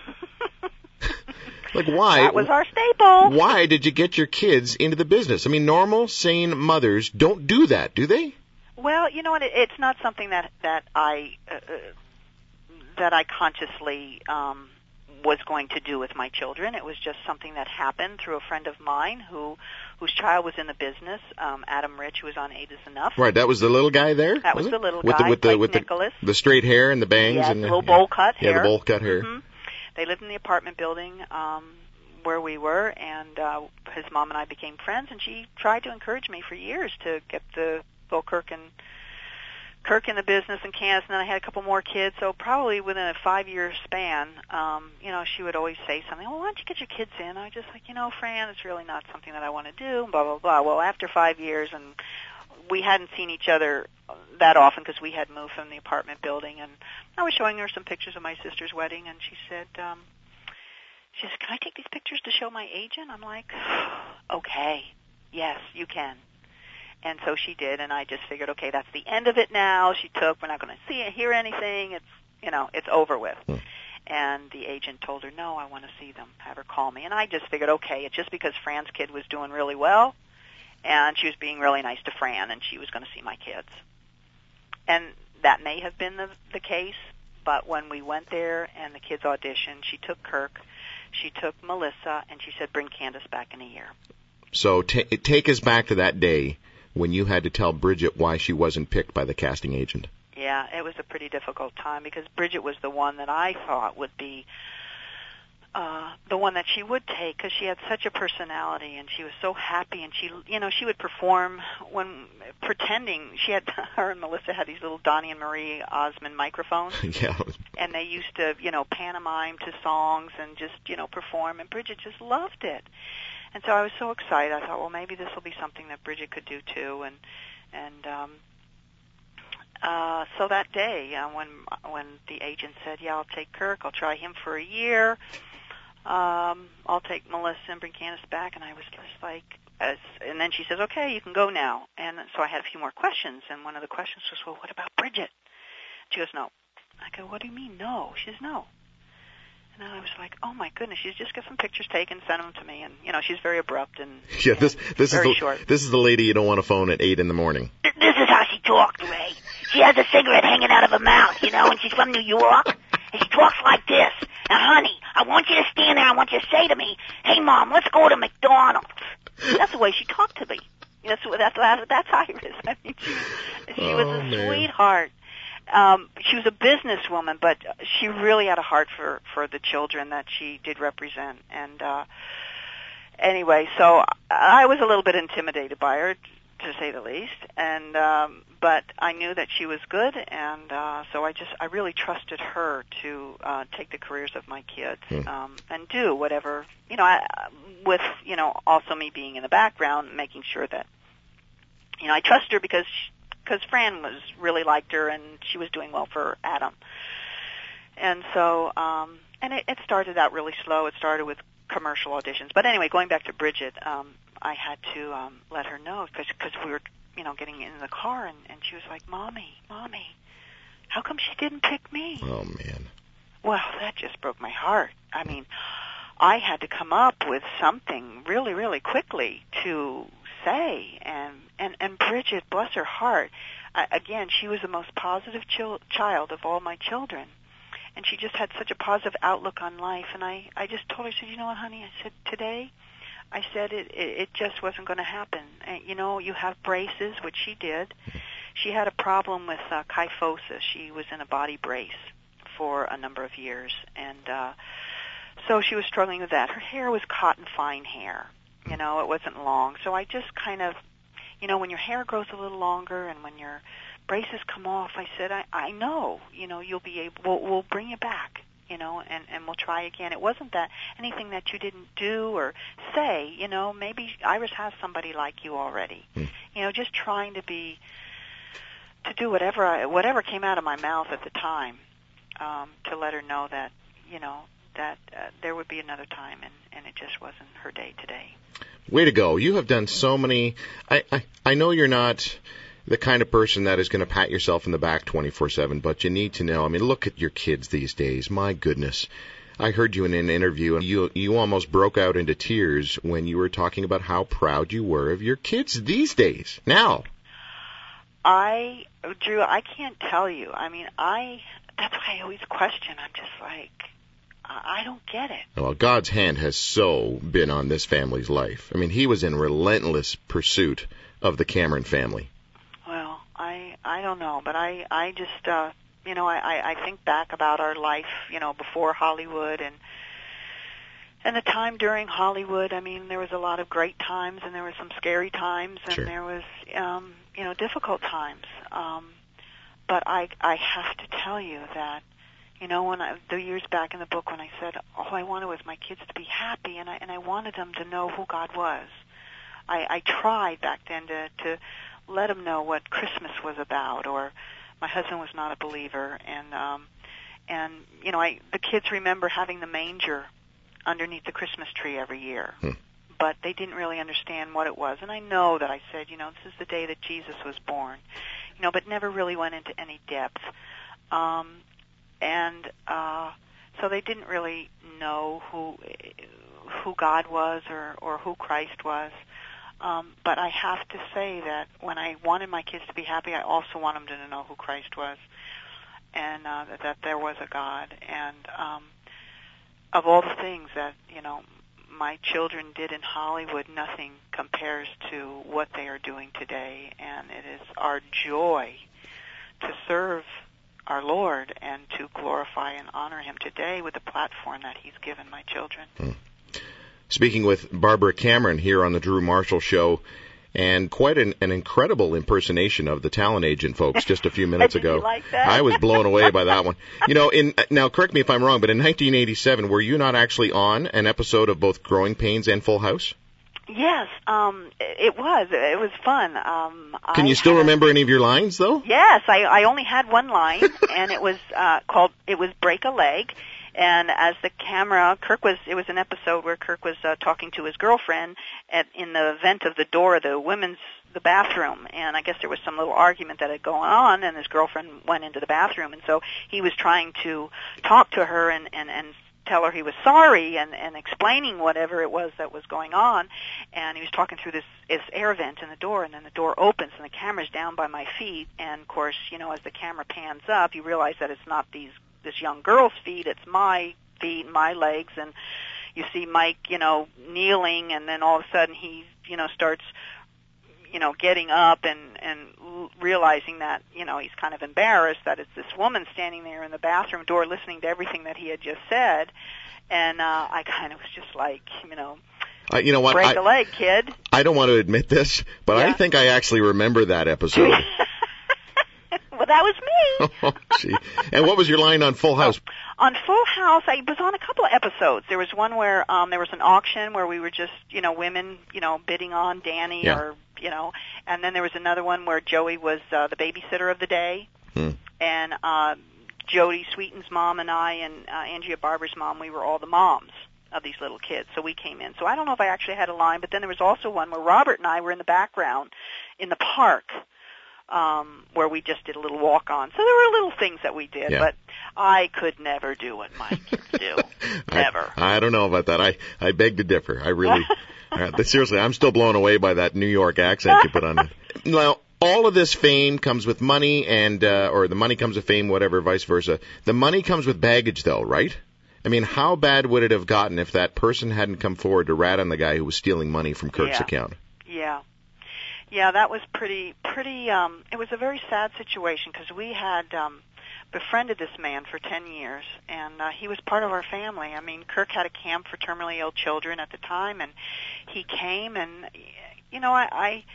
Like, why? That was our staple. Why did you get your kids into the business? I mean, normal, sane mothers don't do that, do they? Well, you know what? It, it's not something that that I uh, that I consciously um, was going to do with my children. It was just something that happened through a friend of mine who whose child was in the business. Um, Adam Rich, who was on Eight Is Enough. Right, that was the little guy there. That was, was the little with guy. The, with the with Nicholas. the the straight hair and the bangs yes, and the the little bowl cut yeah, hair. Yeah, the bowl cut hair. Mm-hmm. They lived in the apartment building um, where we were, and uh, his mom and I became friends. And she tried to encourage me for years to get the go Kirk and Kirk in the business in Kansas. And then I had a couple more kids, so probably within a five-year span, um, you know, she would always say something. Well, why don't you get your kids in? I was just like, you know, Fran, it's really not something that I want to do. Blah blah blah. Well, after five years, and we hadn't seen each other that often because we had moved from the apartment building, and I was showing her some pictures of my sister's wedding, and she said, um, she said, can I take these pictures to show my agent? I'm like, okay, yes, you can. And so she did, and I just figured, okay, that's the end of it now. She took, we're not going to see it, hear anything. It's, you know, it's over with. Hmm. And the agent told her, no, I want to see them. Have her call me. And I just figured, okay, it's just because Fran's kid was doing really well, and she was being really nice to Fran, and she was going to see my kids. And that may have been the, the case, but when we went there and the kids auditioned, she took Kirk, she took Melissa, and she said, bring Candace back in a year. So t- take us back to that day when you had to tell Bridget why she wasn't picked by the casting agent. Yeah, it was a pretty difficult time because Bridget was the one that I thought would be uh, the one that she would take because she had such a personality and she was so happy, and she, you know, she would perform when pretending. She had her and Melissa had these little Donnie and Marie Osmond microphones. Yeah. And they used to, you know, pantomime to songs and just, you know, perform, and Bridget just loved it. And so I was so excited. I thought, well, maybe this will be something that Bridget could do too. And and um, uh, so that day, uh, when when the agent said, "Yeah, I'll take Kirk. I'll try him for a year. Um, I'll take Melissa and bring Candace back," and I was just like, as, and then she says, "Okay, you can go now." And so I had a few more questions, and one of the questions was, "Well, what about Bridget?" She goes, "No." I go, "What do you mean, no?" She says, "No." And I was like, oh, my goodness, she's just got some pictures taken, sent them to me. And, you know, she's very abrupt and, yeah, this, and this very is the, short. This is the lady you don't want to phone at eight in the morning. This is how she talked, Ray. She has a cigarette hanging out of her mouth, you know, and she's from New York, and she talks like this. Now, honey, I want you to stand there. I want you to say to me, hey, Mom, let's go to McDonald's. That's the way she talked to me. That's that's that's, that's Iris. I mean, she, she was Oh, a man. sweetheart. Um, she was a businesswoman, but she really had a heart for, for the children that she did represent. And uh, anyway, so I was a little bit intimidated by her, to say the least. And um, but I knew that she was good, and uh, so I just I really trusted her to uh, take the careers of my kids Hmm. um, and do whatever, you know, I, with you know also me being in the background, making sure that you know I trusted her because. She, because Fran was really liked her, and she was doing well for Adam. And so, um, and it, it started out really slow. It started with commercial auditions. But anyway, going back to Bridget, um, I had to um, let her know, because we were, you know, getting in the car, and, and she was like, Mommy, Mommy, how come she didn't pick me? Oh, man. Well, that just broke my heart. I mean, I had to come up with something really, really quickly to say, and and and Bridget, bless her heart, I, again, she was the most positive chil- child of all my children, and she just had such a positive outlook on life. And I I just told her, I said, you know what, honey, I said, today, I said it it, it just wasn't going to happen. And, you know, you have braces, which she did. She had a problem with uh, kyphosis. She was in a body brace for a number of years, and uh, so she was struggling with that. Her hair was cotton fine hair. You know, it wasn't long. So I just kind of, you know, when your hair grows a little longer and when your braces come off, I said, I, I know, you know, you'll be able, we'll, we'll bring you back, you know, and, and we'll try again. It wasn't that anything that you didn't do or say, you know, maybe Iris has somebody like you already. Hmm. You know, just trying to be, to do whatever I, whatever came out of my mouth at the time, um, to let her know that, you know, that uh, there would be another time, and, and it just wasn't her day today. Way to go. You have done so many. I, I, I know you're not the kind of person that is going to pat yourself in the back twenty-four seven, but you need to know. I mean, look at your kids these days. My goodness. I heard you in an interview, and you you almost broke out into tears when you were talking about how proud you were of your kids these days. Now. I, Drew, I can't tell you. I mean, I, that's why I always question. I'm just like, I don't get it. Well, God's hand has so been on this family's life. I mean, he was in relentless pursuit of the Cameron family. Well, I I don't know, but I I just uh, you know I I think back about our life, you know, before Hollywood and and the time during Hollywood. I mean, there was a lot of great times, and there were some scary times, and Sure. there was um, you know difficult times. Um, but I I have to tell you that. You know, when I, the years back in the book when I said, all I wanted was my kids to be happy, and I and I wanted them to know who God was. I, I tried back then to, to let them know what Christmas was about, or my husband was not a believer, and um, and you know, I the kids remember having the manger underneath the Christmas tree every year, Hmm. but they didn't really understand what it was. And I know that I said, you know, this is the day that Jesus was born, you know, but never really went into any depth. Um, And uh, so they didn't really know who who God was or, or who Christ was. Um, but I have to say that when I wanted my kids to be happy, I also want them to know who Christ was, and uh, that, that there was a God. And um, of all the things that, you know, my children did in Hollywood, nothing compares to what they are doing today. And it is our joy to serve our Lord and to glorify and honor him today with the platform that he's given my children. Hmm. Speaking with Barbara Cameron here on the Drew Marshall Show, and quite an, an incredible impersonation of the talent agent, folks, just a few minutes Did ago. you like that? I was blown away by that one. You know, in now correct me if I'm wrong, but in nineteen eighty-seven, were you not actually on an episode of both Growing Pains and Full House? Yes, um, it was. It was fun. Um, Can I you still had, remember any of your lines, though? Yes, I, I only had one line, and it was uh, called, it was Break a Leg. And as the camera, Kirk was, it was an episode where Kirk was uh, talking to his girlfriend at, in the vent of the door of the women's, the bathroom. And I guess there was some little argument that had gone on, and his girlfriend went into the bathroom. And so he was trying to talk to her and, and, and tell her he was sorry and, and explaining whatever it was that was going on. And he was talking through this, this air vent in the door, and then the door opens and the camera's down by my feet. And, of course, you know, as the camera pans up, you realize that it's not these this young girl's feet, it's my feet and my legs. And you see Mike, you know, kneeling, and then all of a sudden he, you know, starts, you know, getting up and, and realizing that, you know, he's kind of embarrassed that it's this woman standing there in the bathroom door listening to everything that he had just said. And uh, I kind of was just like, you know, uh, you know what? break I, a leg, kid. I don't want to admit this, but yeah. I think I actually remember that episode. Well, that was me. Oh, gee. And what was your line on Full House? On Full House, I was on a couple of episodes. There was one where um, there was an auction where we were just, you know, women, you know, bidding on Danny yeah. or, you know, and then there was another one where Joey was uh, the babysitter of the day. Hmm. And uh, Jody Sweeten's mom and I and uh, Andrea Barber's mom, we were all the moms of these little kids. So we came in. So I don't know if I actually had a line, but then there was also one where Robert and I were in the background in the park. Um, where we just did a little walk-on. So there were little things that we did, yeah. but I could never do what my kids do. Never. I, I don't know about that. I, I beg to differ. I really, uh, seriously, I'm still blown away by that New York accent you put on it. Now, all of this fame comes with money, and uh, or the money comes with fame, whatever, vice versa. The money comes with baggage, though, right? I mean, how bad would it have gotten if that person hadn't come forward to rat on the guy who was stealing money from Kirk's yeah. account? Yeah. Yeah, that was pretty, pretty, um, it was a very sad situation because we had um, befriended this man for ten years, and uh, he was part of our family. I mean, Kirk had a camp for terminally ill children at the time, and he came, and, you know, I, I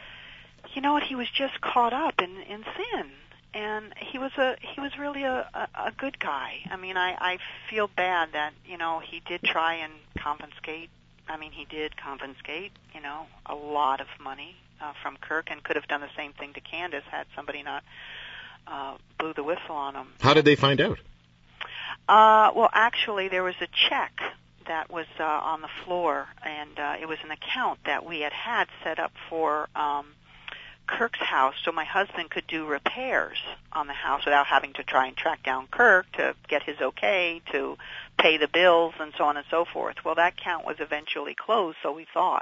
you know what, he was just caught up in, in sin. And he was a he was really a, a, a good guy. I mean, I, I feel bad that, you know, he did try and confiscate. I mean, he did confiscate, you know, a lot of money uh, from Kirk, and could have done the same thing to Candace had somebody not uh, blew the whistle on him. How did they find out? Uh, well, actually, there was a check that was uh, on the floor, and uh, it was an account that we had had set up for um, Kirk's house, so my husband could do repairs on the house without having to try and track down Kirk to get his okay, to pay the bills, and so on and so forth. Well, that account was eventually closed, so we thought.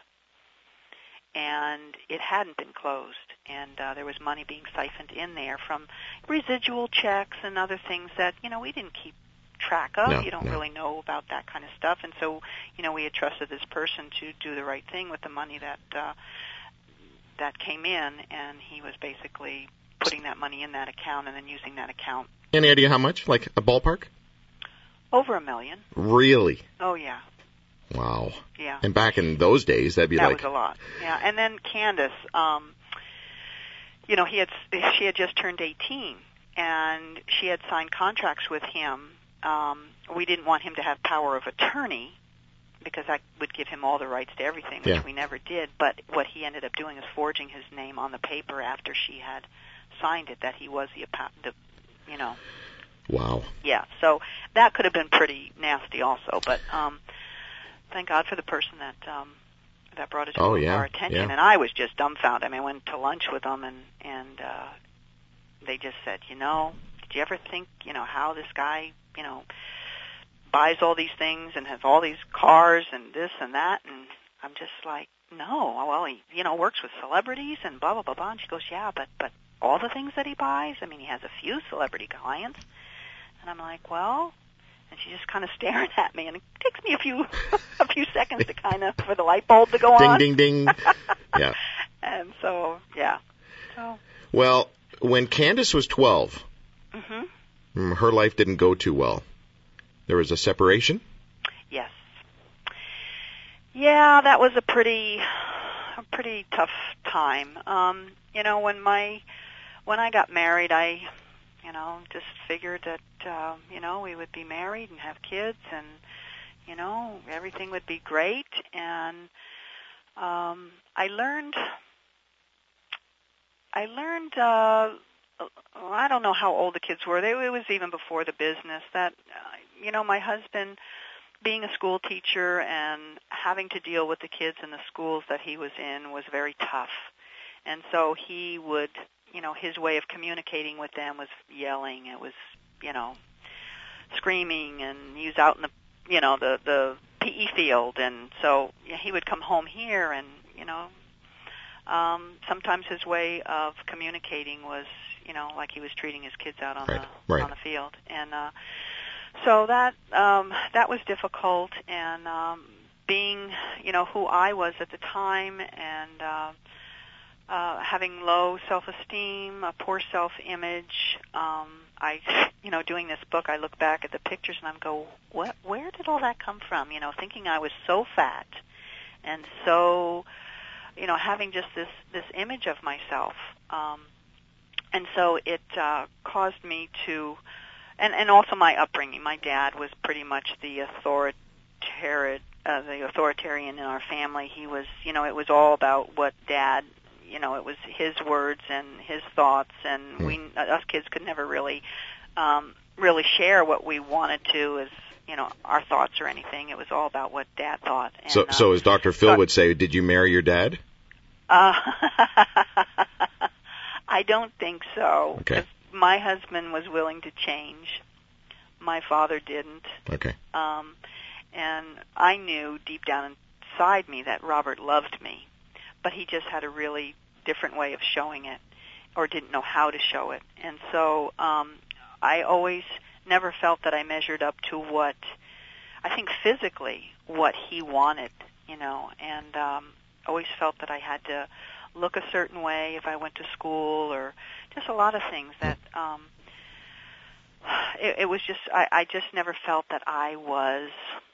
And it hadn't been closed, and uh, there was money being siphoned in there from residual checks and other things that, you know, we didn't keep track of. No, you don't no. really know about that kind of stuff. And so, you know, we had trusted this person to do the right thing with the money that uh, that came in, and he was basically putting that money in that account and then using that account. Any idea how much? Like a ballpark? Over a million. Really? Oh, yeah. Wow. Yeah. And back in those days, that'd be that like... That was a lot. Yeah. And then Candace, um, you know, he had she had just turned eighteen, and she had signed contracts with him. Um, we didn't want him to have power of attorney because that would give him all the rights to everything, which yeah. we never did. But what he ended up doing is forging his name on the paper after she had signed it, that he was the, the you know... Wow. Yeah, so that could have been pretty nasty also, but um, thank God for the person that um, that brought it to oh, yeah. our attention. Yeah. And I was just dumbfounded. I mean, I went to lunch with them, and, and uh, they just said, you know, did you ever think, you know, how this guy, you know, buys all these things and has all these cars and this and that? And I'm just like, no, well, he, you know, works with celebrities and blah, blah, blah, blah. And she goes, yeah, but, but all the things that he buys, I mean, he has a few celebrity clients. And I'm like, well, and she's just kind of staring at me, and it takes me a few a few seconds to kind of for the light bulb to go ding, on. Ding, ding, ding. Yeah. And so, yeah. So. Well, when Candace was twelve, mm-hmm. her life didn't go too well. There was a separation. Yes. Yeah, that was a pretty a pretty tough time. Um, you know, when my when I got married, I. You know, just figured that, uh, you know, we would be married and have kids and, you know, everything would be great. And um, I learned, I learned, uh, I don't know how old the kids were. They, it was even before the business that, uh, you know, my husband, being a school teacher and having to deal with the kids in the schools that he was in was very tough. And so he would... You know, his way of communicating with them was yelling. It was, you know, screaming, and he was out in the you know, the the P E field, and so yeah, he would come home here, and you know, um, sometimes his way of communicating was, you know, like he was treating his kids out on right. the right. on the field, and uh, so that um, that was difficult, and um, being, you know, who I was at the time, and uh, uh, having low self-esteem, a poor self-image. Um, I, you know, doing this book, I look back at the pictures and I'm go, what? Where did all that come from? You know, thinking I was so fat, and so, you know, having just this this image of myself, um, and so it uh, caused me to, and and also my upbringing. My dad was pretty much the authoritarian, uh, the authoritarian in our family. He was, you know, it was all about what Dad. You know, it was his words and his thoughts, and we, us kids, could never really, um, really share what we wanted to as, you know, our thoughts or anything. It was all about what Dad thought. And, so, uh, so as Doctor Phil so, would say, did you marry your dad? Uh, I don't think so. Okay. My husband was willing to change. My father didn't. Okay. Um, and I knew deep down inside me that Robert loved me. But he just had a really different way of showing it, or didn't know how to show it. And so um, I always never felt that I measured up to what, I think physically, what he wanted, you know, and um, always felt that I had to look a certain way if I went to school, or just a lot of things that um, it, it was just, I, I just never felt that I was,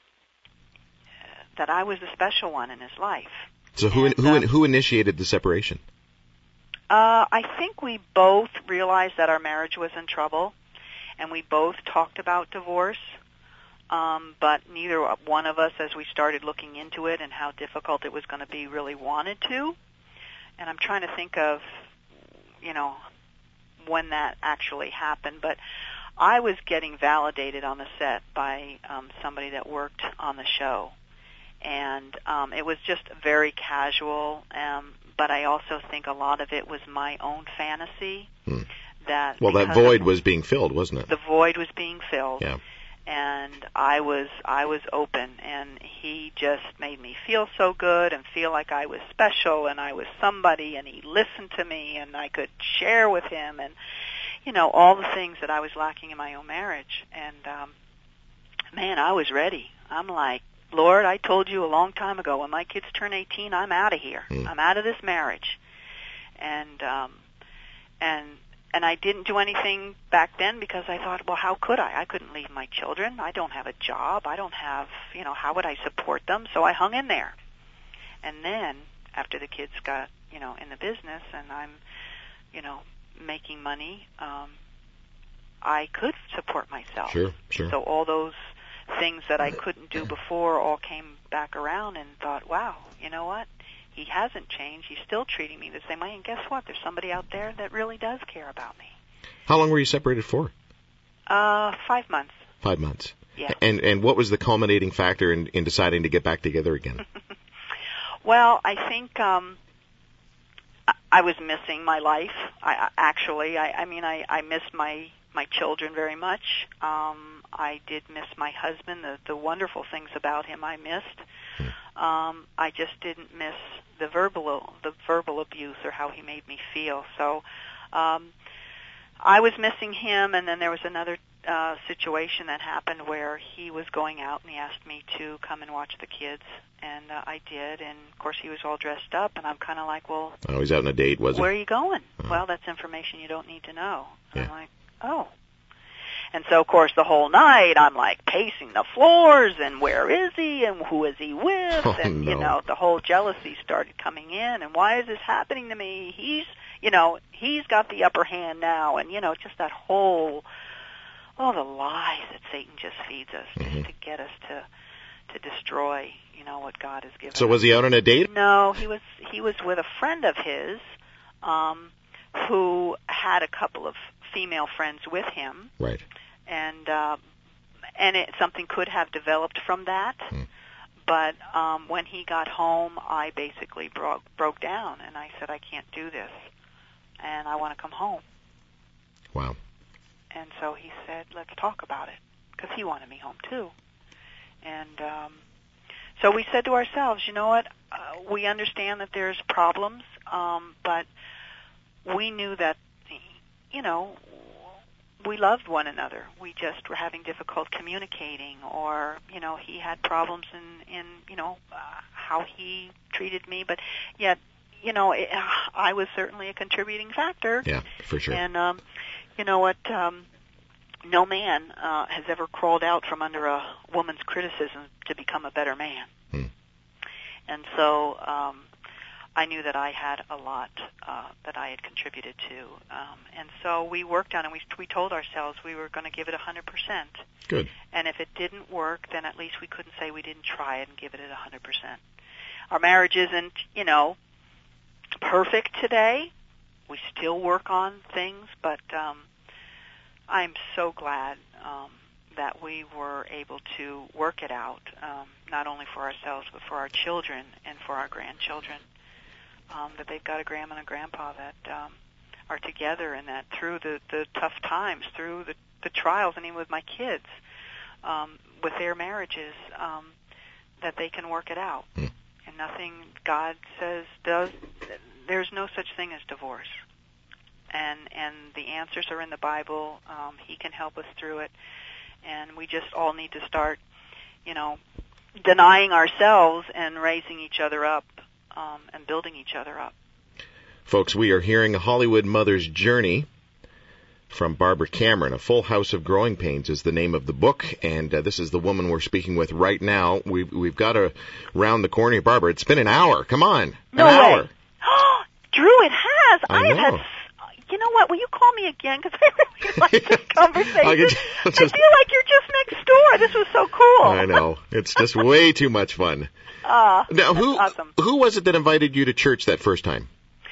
that I was the special one in his life. So who and, who um, who initiated the separation? Uh, I think we both realized that our marriage was in trouble, and we both talked about divorce. Um, but neither one of us, as we started looking into it and how difficult it was going to be, really wanted to. And I'm trying to think of, you know, when that actually happened. But I was getting validated on the set by um, somebody that worked on the show. And um, it was just very casual, um, but I also think a lot of it was my own fantasy. Hmm. That well, that void of, was being filled, wasn't it? The void was being filled, yeah. And I was I was open, and he just made me feel so good and feel like I was special and I was somebody, and he listened to me, and I could share with him, and you know, all the things that I was lacking in my own marriage. And um, man, I was ready. I'm like, Lord, I told you a long time ago, when my kids turn eighteen, I'm out of here. Mm. I'm out of this marriage. And um, and and I didn't do anything back then because I thought, well, how could I? I couldn't leave my children. I don't have a job. I don't have, you know, how would I support them? So I hung in there. And then after the kids got, you know, in the business and I'm, you know, making money, um, I could support myself. Sure, sure. So all those things that I couldn't do before all came back around, and thought, wow, you know what? He hasn't changed. He's still treating me the same way. And guess what? There's somebody out there that really does care about me. How long were you separated for? Uh, five months. Five months. Yeah. And and what was the culminating factor in, in deciding to get back together again? Well, I think um, I, I was missing my life. I, actually, I, I mean, I, I missed my my children very much. Um, I did miss my husband. The, the wonderful things about him I missed. Um, I just didn't miss the verbal the verbal abuse or how he made me feel. So um, I was missing him, and then there was another uh, situation that happened where he was going out, and he asked me to come and watch the kids, and uh, I did. And of course, he was all dressed up, and I'm kind of like, well, oh, he's out on a date, was he? Where are you going? Oh. Well, that's information you don't need to know. Yeah. I'm like, oh. And so, of course, the whole night I'm like pacing the floors, and where is he, and who is he with, oh, and no. you know, the whole jealousy started coming in, and why is this happening to me? He's, you know, he's got the upper hand now, and you know, just that whole, all the lies that Satan just feeds us mm-hmm. just to get us to to destroy, you know, what God has given. So us. was he out on a date? No, he was he was with a friend of his, um, who had a couple of female friends with him. Right. And uh, and it, something could have developed from that. Hmm. But um, when he got home, I basically broke broke down, and I said, I can't do this, and I want to come home. Wow. And so he said, let's talk about it, because he wanted me home too. And um, so we said to ourselves, you know what, uh, we understand that there's problems, um, but we knew that, you know, we loved one another. We just were having difficult communicating, or, you know, he had problems in, in you know, uh, how he treated me, but yet, you know, it, I was certainly a contributing factor. Yeah, for sure. And, um, you know what, um, no man uh, has ever crawled out from under a woman's criticism to become a better man. Hmm. And so um, I knew that I had a lot uh, that I had contributed to. Um, and so we worked on it. We, we told ourselves we were going to give it one hundred percent. Good. And if it didn't work, then at least we couldn't say we didn't try it and give it one hundred percent. Our marriage isn't, you know, perfect today. We still work on things, but um, I'm so glad um, that we were able to work it out, um, not only for ourselves, but for our children and for our grandchildren, um, that they've got a grandma and a grandpa that um, are together, and that through the, the tough times, through the, the trials, and even with my kids, um, with their marriages, um, that they can work it out. Mm. And nothing God says does, there's no such thing as divorce. And and the answers are in the Bible. Um, he can help us through it. And we just all need to start, you know, denying ourselves and raising each other up um, and building each other up. Folks, we are hearing A Hollywood Mother's Journey from Barbara Cameron. A Full House of Growing Pains is the name of the book, and uh, this is the woman we're speaking with right now. We've, we've got to round the corner here. Barbara, it's been an hour. Come on. No an way. hour. Drew, it has. I, I have know. had... You know what? Will you call me again? Because I really like this conversation. I, could I just, feel like you're just next door. This was so cool. I know. It's just way too much fun. Uh, now, who awesome. who was it that invited you to church that first time?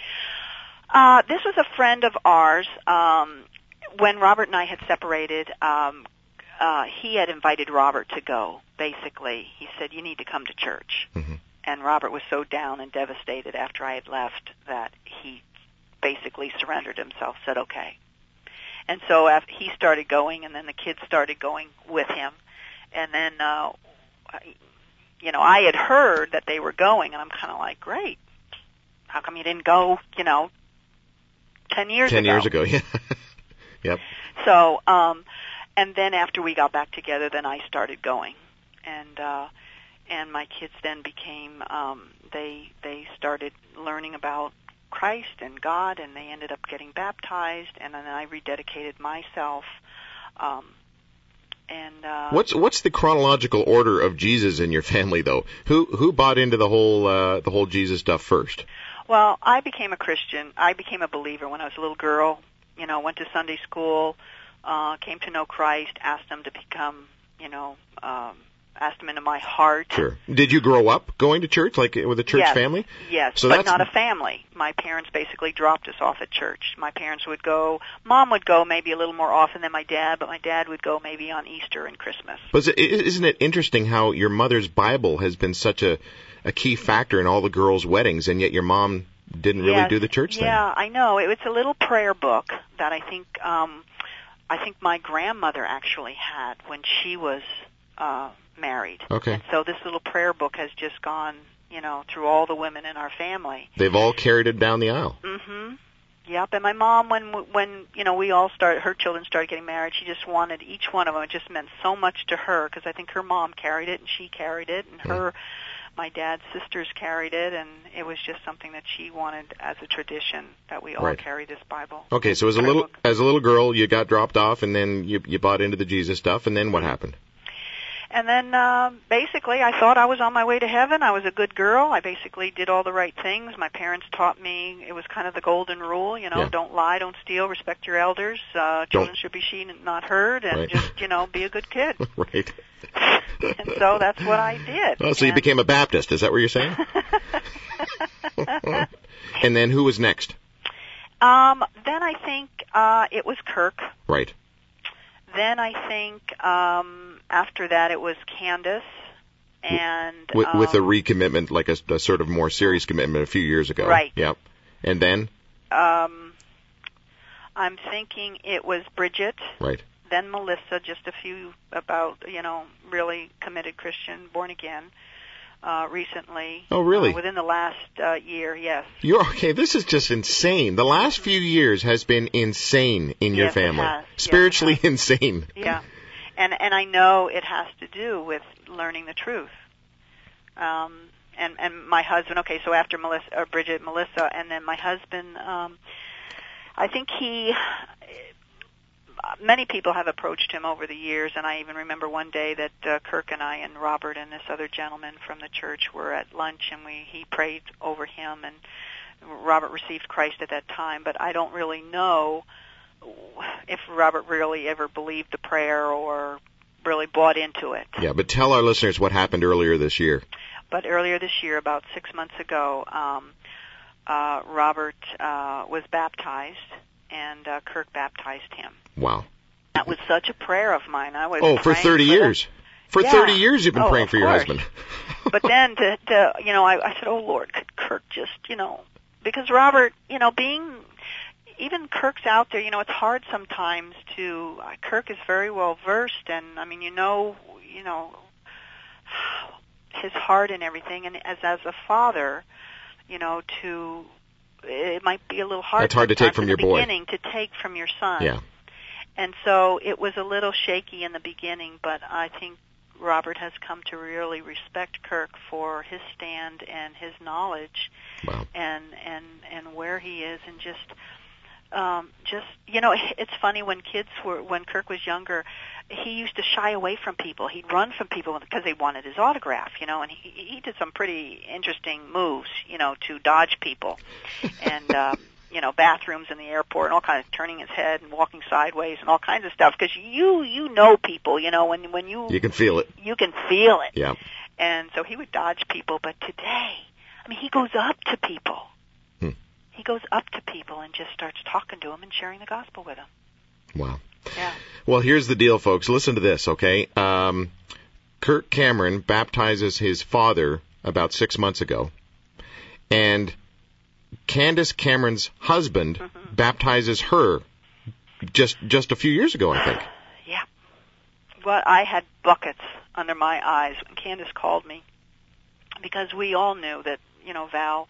Uh, this was a friend of ours. Um, when Robert and I had separated, um, uh, he had invited Robert to go, basically. He said, you need to come to church. Mm-hmm. And Robert was so down and devastated after I had left that he basically surrendered himself, said okay. And so after he started going, and then the kids started going with him. And then, uh, you know, I had heard that they were going, and I'm kind of like, great. How come you didn't go, you know, ten years Ten ago? years ago, yeah. Yep. So, um, and then after we got back together, then I started going. And, uh, and my kids then became, um, they, they started learning about Christ and God, and they ended up getting baptized, and then I rededicated myself. Um, and uh, what's what's the chronological order of Jesus in your family, though? Who who bought into the whole uh, the whole Jesus stuff first? Well, I became a Christian. I became a believer when I was a little girl. You know, went to Sunday school, uh, came to know Christ, asked Him to become, you know. Um, asked him into my heart. Sure. Did you grow up going to church, like with a church yes, family? Yes, so but that's... not a family. My parents basically dropped us off at church. My parents would go, Mom would go maybe a little more often than my dad, but my dad would go maybe on Easter and Christmas. But isn't it interesting how your mother's Bible has been such a, a key factor in all the girls' weddings, and yet your mom didn't really yes, do the church thing? Yeah, I know. It was a little prayer book that I think um, I think my grandmother actually had when she was uh, married. Okay. And so this little prayer book has just gone, you know, through all the women in our family. They've all carried it down the aisle. Mm-hmm. Yep. And my mom, when when you know we all started, her children started getting married, she just wanted each one of them. It just meant so much to her because I think her mom carried it and she carried it, and her, mm. my dad's sisters carried it, and it was just something that she wanted as a tradition that we all right. carry this Bible. Okay. So as a little book. as a little girl, you got dropped off, and then you you bought into the Jesus stuff, and then what happened? And then uh, basically I thought I was on my way to heaven. I was a good girl. I basically did all the right things. My parents taught me, it was kind of the golden rule, you know, yeah. don't lie, don't steal, respect your elders. Uh, children should be seen and not heard, and right. just, you know, be a good kid. Right. And so that's what I did. Oh, so and... you became a Baptist. Is that what you're saying? And then who was next? Um, then I think uh, it was Kirk. Right. Then I think um, after that it was Candace, and with, um, with a recommitment, like a, a sort of more serious commitment a few years ago. Right. Yep. And then? Um, I'm thinking it was Bridget. Right. then Melissa, just a few about, you know, really committed Christian, born again, uh, recently. Oh, really? Uh, within the last uh, year, yes. You're okay. This is just insane. The last few years has been insane in your Yes, it family. has. Spiritually Yes, it has. insane. Yeah. And and I know it has to do with learning the truth. Um, and and my husband. Okay, so after Melissa, or Bridget, Melissa, and then my husband. Um, I think he. Many people have approached him over the years, and I even remember one day that uh, Kirk and I and Robert and this other gentleman from the church were at lunch, and we he prayed over him, and Robert received Christ at that time. But I don't really know if Robert really ever believed the prayer or really bought into it. Yeah, but tell our listeners what happened earlier this year. But earlier this year, about six months ago, um, uh, Robert uh, was baptized, and uh, Kirk baptized him. Wow. That was such a prayer of mine. I was Oh, for thirty for years. Them. For yeah. thirty years you've been oh, praying for your course. husband. But then to, to you know, I, I said, oh, Lord, could Kirk just, you know, because Robert, you know, being, even Kirk's out there, you know, it's hard sometimes to, uh, Kirk is very well versed, and, I mean, you know, you know, his heart and everything, and as, as a father, you know, to, it might be a little hard. That's hard to take from in your the boy. beginning to take from your son. Yeah. And so it was a little shaky in the beginning, but I think Robert has come to really respect Kirk for his stand and his knowledge, wow. and and and where he is, and just um, just you know, it's funny when kids were when Kirk was younger, he used to shy away from people. He'd run from people because they wanted his autograph, you know, and he he did some pretty interesting moves, you know, to dodge people, and. Um, you know, bathrooms in the airport and all kinds of turning his head and walking sideways and all kinds of stuff, because you, you know people, you know, when, when you... You can feel it. You can feel it. Yeah. And so he would dodge people, but today, I mean, he goes up to people. Hmm. He goes up to people and just starts talking to them and sharing the gospel with them. Wow. Yeah. Well, here's the deal, folks. Listen to this, okay? Um, Kirk Cameron baptizes his father about six months ago, and Candace Cameron's husband mm-hmm. baptizes her just just a few years ago, I think. Yeah. Well, I had buckets under my eyes when Candace called me, because we all knew that, you know, Val,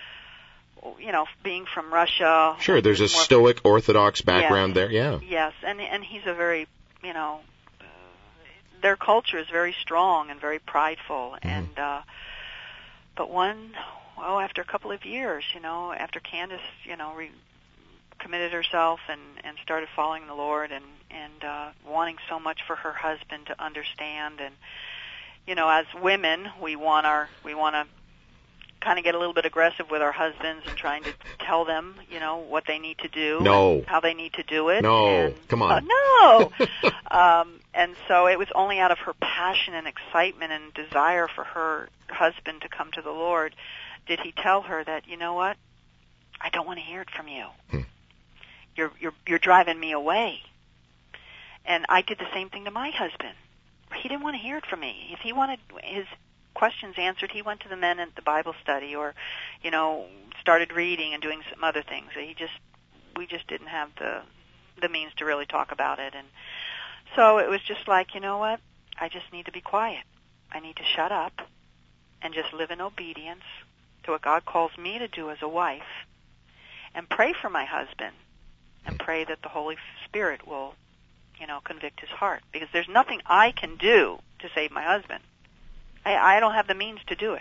you know, being from Russia. Sure, there's a stoic Orthodox background yes, there, yeah. Yes, and and he's a very, you know, uh, their culture is very strong and very prideful, mm-hmm. and uh, but one. Oh, after a couple of years, you know, after Candace, you know, re- committed herself and, and started following the Lord and, and uh, wanting so much for her husband to understand. And, you know, as women, we want our, we want to kind of get a little bit aggressive with our husbands and trying to tell them, you know, what they need to do. No. And how they need to do it. No. And, Come on. Uh, no. um, and so it was only out of her passion and excitement and desire for her husband to come to the Lord did he tell her that, you know what, I don't want to hear it from you. Hmm. You're you're you're driving me away. And I did the same thing to my husband. He didn't want to hear it from me. If he wanted his questions answered, he went to the men at the Bible study, or, you know, started reading and doing some other things. He just we just didn't have the the means to really talk about it. And so it was just like, you know what, I just need to be quiet. I need to shut up and just live in obedience to what God calls me to do as a wife, and pray for my husband, and pray that the Holy Spirit will, you know, convict his heart. Because there's nothing I can do to save my husband. I, I don't have the means to do it,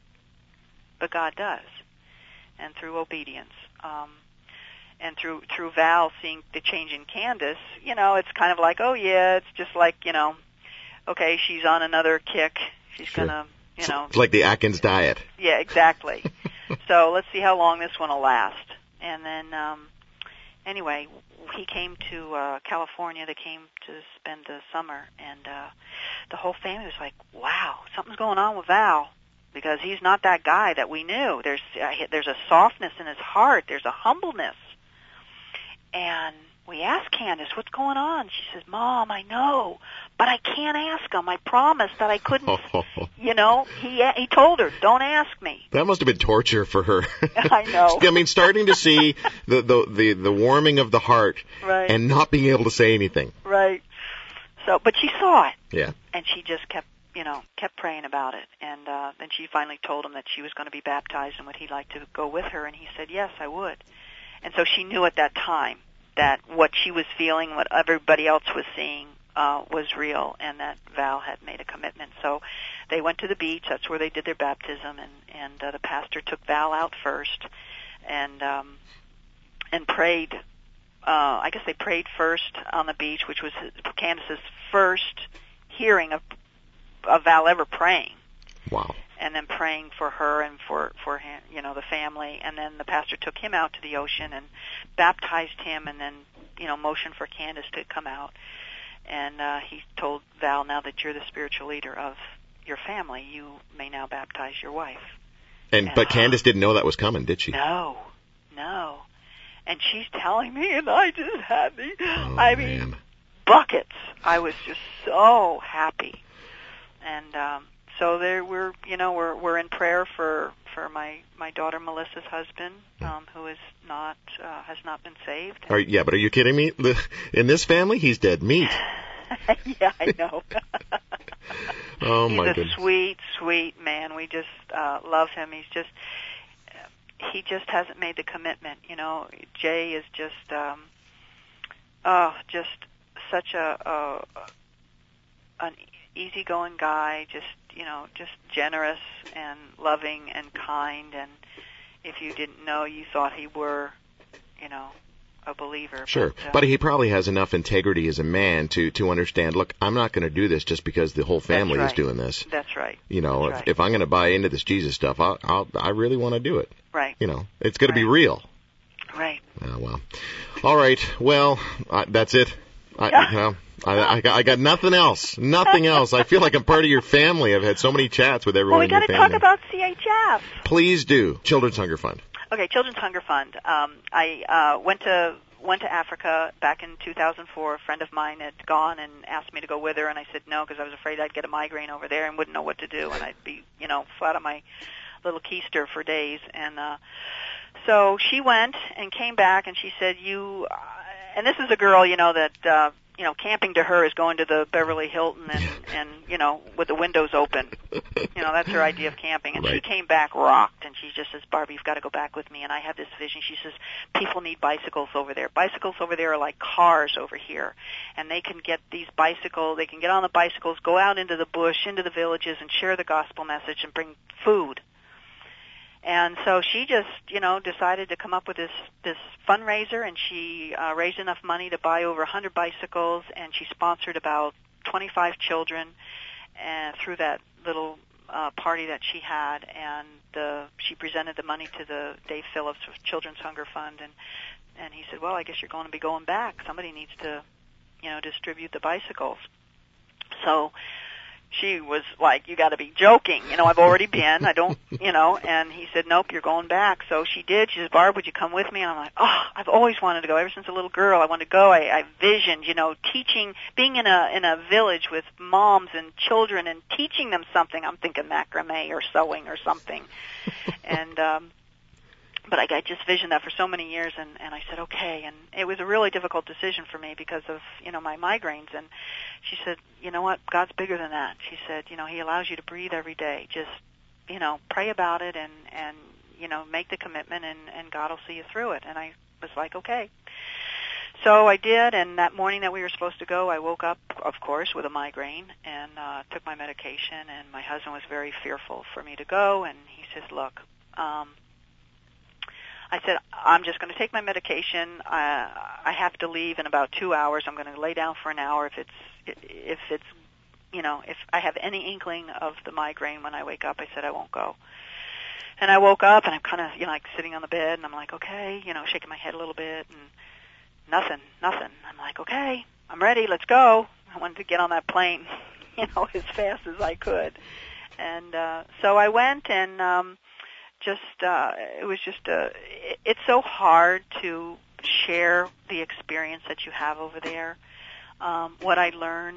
but God does, and through obedience, um, and through through Val seeing the change in Candace, you know, it's kind of like, oh yeah, it's just like, you know, okay, she's on another kick. She's sure. gonna. You know, it's like the Atkins diet. Yeah, exactly. So let's see how long this one will last. And then, um, anyway, he came to uh, California. They came to spend the summer, and uh, the whole family was like, "Wow, something's going on with Val," because he's not that guy that we knew. There's uh, there's a softness in his heart. There's a humbleness. And we asked Candace, "What's going on?" She says, "Mom, I know, but I can't ask him. I promised that I couldn't, you know, he he told her, don't ask me. That must have been torture for her. I know. I mean, starting to see the, the, the, the warming of the heart right. and not being able to say anything. Right. So, but she saw it. Yeah. And she just kept, you know, kept praying about it. And uh, then she finally told him that she was going to be baptized and would he like to go with her. And he said, yes, I would. And so she knew at that time that what she was feeling, what everybody else was seeing, uh, was real, and that Val had made a commitment. So they went to the beach. That's where they did their baptism, and, and uh, the pastor took Val out first and um, and prayed. Uh, I guess they prayed first on the beach, which was Candace's first hearing of, of Val ever praying. Wow. And then praying for her and for, for him, you know, the family. And then the pastor took him out to the ocean and baptized him and then, you know, motioned for Candace to come out. And uh, he told Val, now that you're the spiritual leader of your family, you may now baptize your wife. And, and But Candace didn't know that was coming, did she? No, no. And she's telling me, and I just had the, oh, I man. mean, buckets. I was just so happy. And, um, So there we're, you know, we're we're in prayer for, for my, my daughter Melissa's husband, um, who is not uh, has not been saved. Are, yeah, but are you kidding me? In this family, he's dead meat. Yeah, I know. Oh he's my a goodness. sweet, sweet man. We just uh, love him. He's just he just hasn't made the commitment. You know, Jay is just um, oh, just such a, a an easygoing guy. Just you know, just generous and loving and kind. And if you didn't know, you thought he were, you know, a believer. Sure, but, uh, but he probably has enough integrity as a man to to understand. Look, I'm not going to do this just because the whole family right. is doing this. That's right. You know, That's if, right. if I'm going to buy into this Jesus stuff, I'll, I'll I really want to do it. Right. You know, it's going right. to be real. Right. Oh, well. All right. Well, I, that's it. I, you know, I, I, got, I got nothing else. Nothing else. I feel like I'm part of your family. I've had so many chats with everyone Well, we in your got to family. talk about C H F. Please do. Children's Hunger Fund. Okay, Children's Hunger Fund. Um, I uh, went to went to Africa back in two thousand four. A friend of mine had gone and asked me to go with her, and I said no because I was afraid I'd get a migraine over there and wouldn't know what to do, and I'd be, you know, flat on my little keister for days. And uh, so she went and came back, and she said, "You." Uh, and this is a girl, you know, that. Uh, You know, camping to her is going to the Beverly Hilton and, and you know, with the windows open. You know, that's her idea of camping. And right. she came back rocked, and she just says, Barbie, you've got to go back with me. And I have this vision. She says, people need bicycles over there. Bicycles over there are like cars over here. And they can get these bicycles, they can get on the bicycles, go out into the bush, into the villages, and share the gospel message and bring food. And so she just, you know, decided to come up with this this fundraiser, and she uh, raised enough money to buy over one hundred bicycles, and she sponsored about twenty-five children uh, through that little uh, party that she had, and the, she presented the money to the Dave Phillips Children's Hunger Fund, and and he said, well, I guess you're going to be going back. Somebody needs to, you know, distribute the bicycles. So she was like, you got to be joking. You know, I've already been. I don't, you know, and he said, nope, you're going back. So she did. She said, Barb, would you come with me? And I'm like, oh, I've always wanted to go. Ever since a little girl, I wanted to go. I, I visioned, you know, teaching, being in a in a village with moms and children and teaching them something. I'm thinking macrame or sewing or something. and, um, but I, I just visioned that for so many years, and, and I said, okay. And it was a really difficult decision for me because of, you know, my migraines. And she said, you know what, God's bigger than that. She said, you know, he allows you to breathe every day. Just, you know, pray about it and, and you know, make the commitment, and, and God will see you through it. And I was like, okay. So I did, and that morning that we were supposed to go, I woke up, of course, with a migraine and uh, took my medication, and my husband was very fearful for me to go, and he says, look, um, I said, I'm just going to take my medication. Uh, I have to leave in about two hours. I'm going to lay down for an hour. If it's, if it's, you know, if I have any inkling of the migraine when I wake up, I said I won't go. And I woke up, and I'm kind of, you know, like sitting on the bed, and I'm like, okay, you know, shaking my head a little bit, and nothing, nothing. I'm like, okay, I'm ready. Let's go. I wanted to get on that plane, you know, as fast as I could. And uh, so I went, and um, just uh, it was just a. It, it's so hard to share the experience that you have over there. Um, what I learned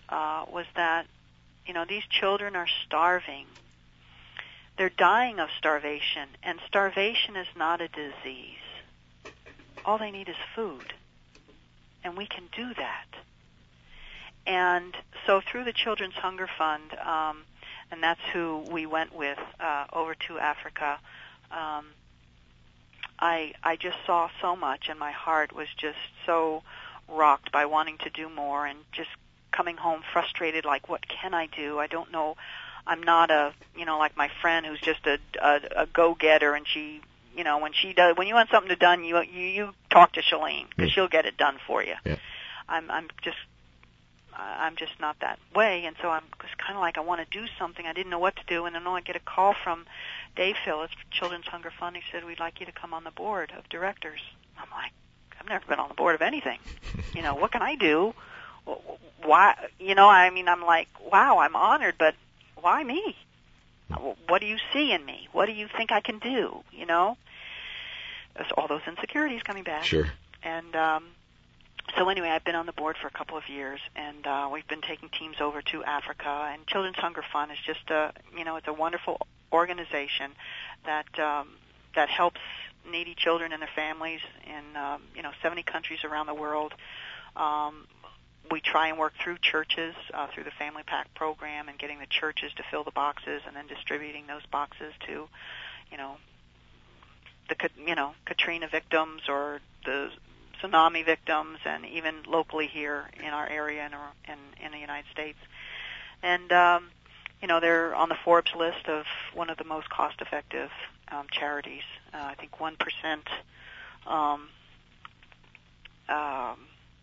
uh, was that, you know, these children are starving. They're dying of starvation, and starvation is not a disease. All they need is food, and we can do that. And so through the Children's Hunger Fund, um, and that's who we went with uh, over to Africa, um, I I just saw so much, and my heart was just so rocked by wanting to do more, and just coming home frustrated, like, what can I do? I don't know. I'm not a, you know, like my friend who's just a, a, a go-getter, and she, you know, when she does, when you want something to done, you you, you talk to Shalene, because mm. she'll get it done for you. Yeah. I'm I'm just I'm just not that way, and so I'm just kind of like, I want to do something. I didn't know what to do, and then I get a call from Dave Phillips, Children's Hunger Fund. He said, we'd like you to come on the board of directors. I'm like, I've never been on the board of anything. You know, what can I do? Why? You know, I mean, I'm like, wow, I'm honored, but why me? What do you see in me? What do you think I can do? You know, there's all those insecurities coming back. Sure. And um, so anyway, I've been on the board for a couple of years, and uh, we've been taking teams over to Africa. And Children's Hunger Fund is just a, you know, it's a wonderful organization that um, that helps needy children and their families in, um, you know, seventy countries around the world. Um, we try and work through churches, uh, through the Family Pack program, and getting the churches to fill the boxes, and then distributing those boxes to, you know, the you know Katrina victims or the tsunami victims, and even locally here in our area and in, in the United States. And um, you know, they're on the Forbes list of one of the most cost-effective um, charities. Uh, I think one percent. Um, um,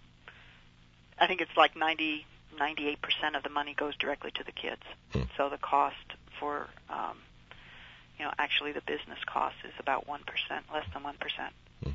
I think it's like ninety, ninety-eight percent of the money goes directly to the kids. Hmm. So the cost for, um, you know, actually the business cost is about one percent, less than one percent. Hmm.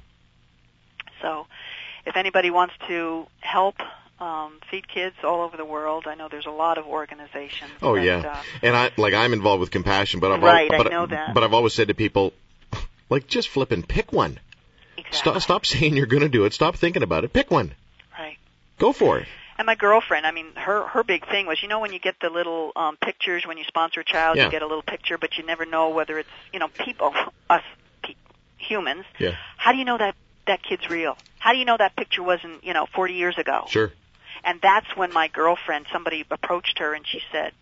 So if anybody wants to help um, feed kids all over the world, I know there's a lot of organizations. Oh, that, yeah. Uh, and I, like, I'm involved with Compassion, but I've, right, al- but, I know that. but I've always said to people, like, just flip and pick one. Exactly. Stop, stop saying you're going to do it. Stop thinking about it. Pick one. Right. Go for it. And my girlfriend, I mean, her her big thing was, you know, when you get the little um, pictures, when you sponsor a child, yeah. you get a little picture, but you never know whether it's, you know, people, us pe- humans. Yeah. How do you know that that kid's real? How do you know that picture wasn't, you know, forty years ago? Sure. And that's when my girlfriend, somebody approached her and she said,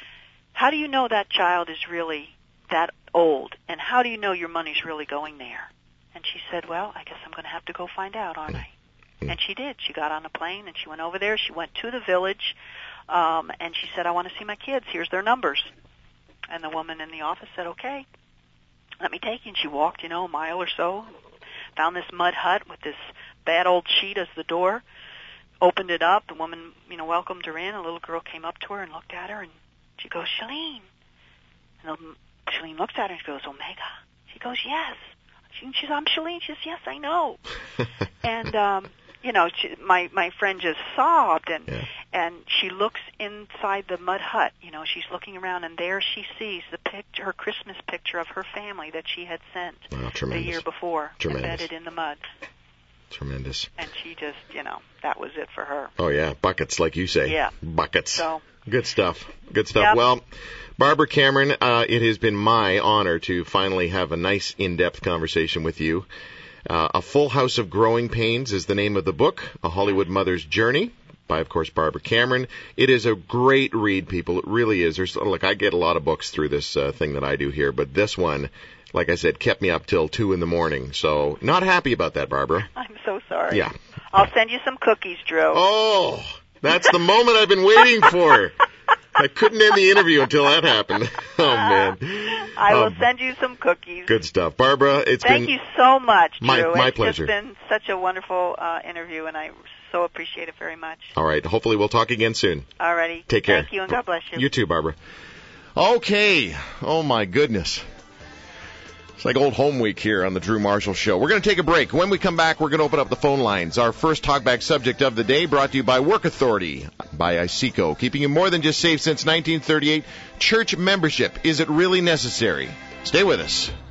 how do you know that child is really that old? And how do you know your money's really going there? And she said, well, I guess I'm going to have to go find out, aren't I? And she did. She got on a plane and she went over there. She went to the village, um, and she said, I want to see my kids. Here's their numbers. And the woman in the office said, okay, let me take you. And she walked, you know, a mile or so, found this mud hut with this bad old sheet as the door, opened it up. The woman, you know, welcomed her in. A little girl came up to her and looked at her, and she goes, Shalene. And the, Shalene looks at her and she goes, Omega. She goes, yes. She, she's, I'm Shalene. She says, yes, I know. and, um, you know, she, my my friend just sobbed, and yeah. and she looks inside the mud hut. You know, she's looking around, and there she sees the picture, her Christmas picture of her family that she had sent wow, the year before, tremendous. embedded in the mud. Tremendous. And she just, you know, that was it for her. Oh yeah, buckets, like you say. Yeah, buckets. So good stuff. Good stuff. Yep. Well, Barbara Cameron, uh, it has been my honor to finally have a nice, in-depth conversation with you. Uh, A Full House of Growing Pains is the name of the book, A Hollywood Mother's Journey, by, of course, Barbara Cameron. It is a great read, people. It really is. There's, look, I get a lot of books through this uh, thing that I do here, but this one, like I said, kept me up till two in the morning. So not happy about that, Barbara. I'm so sorry. Yeah. I'll send you some cookies, Drew. Oh, that's the moment I've been waiting for. I couldn't end the interview until that happened. Oh, man. I will um, send you some cookies. Good stuff. Barbara, it's Thank been... you so much, Drew. My, my it's pleasure. It's been such a wonderful uh, interview, and I so appreciate it very much. All right. Hopefully we'll talk again soon. All righty. Take care. Thank you, and God bless you. You too, Barbara. Okay. Oh, my goodness. It's like old home week here on the Drew Marshall Show. We're going to take a break. When we come back, we're going to open up the phone lines. Our first talkback subject of the day brought to you by Work Authority, by ISECO, keeping you more than just safe since nineteen thirty-eight. Church membership, is it really necessary? Stay with us.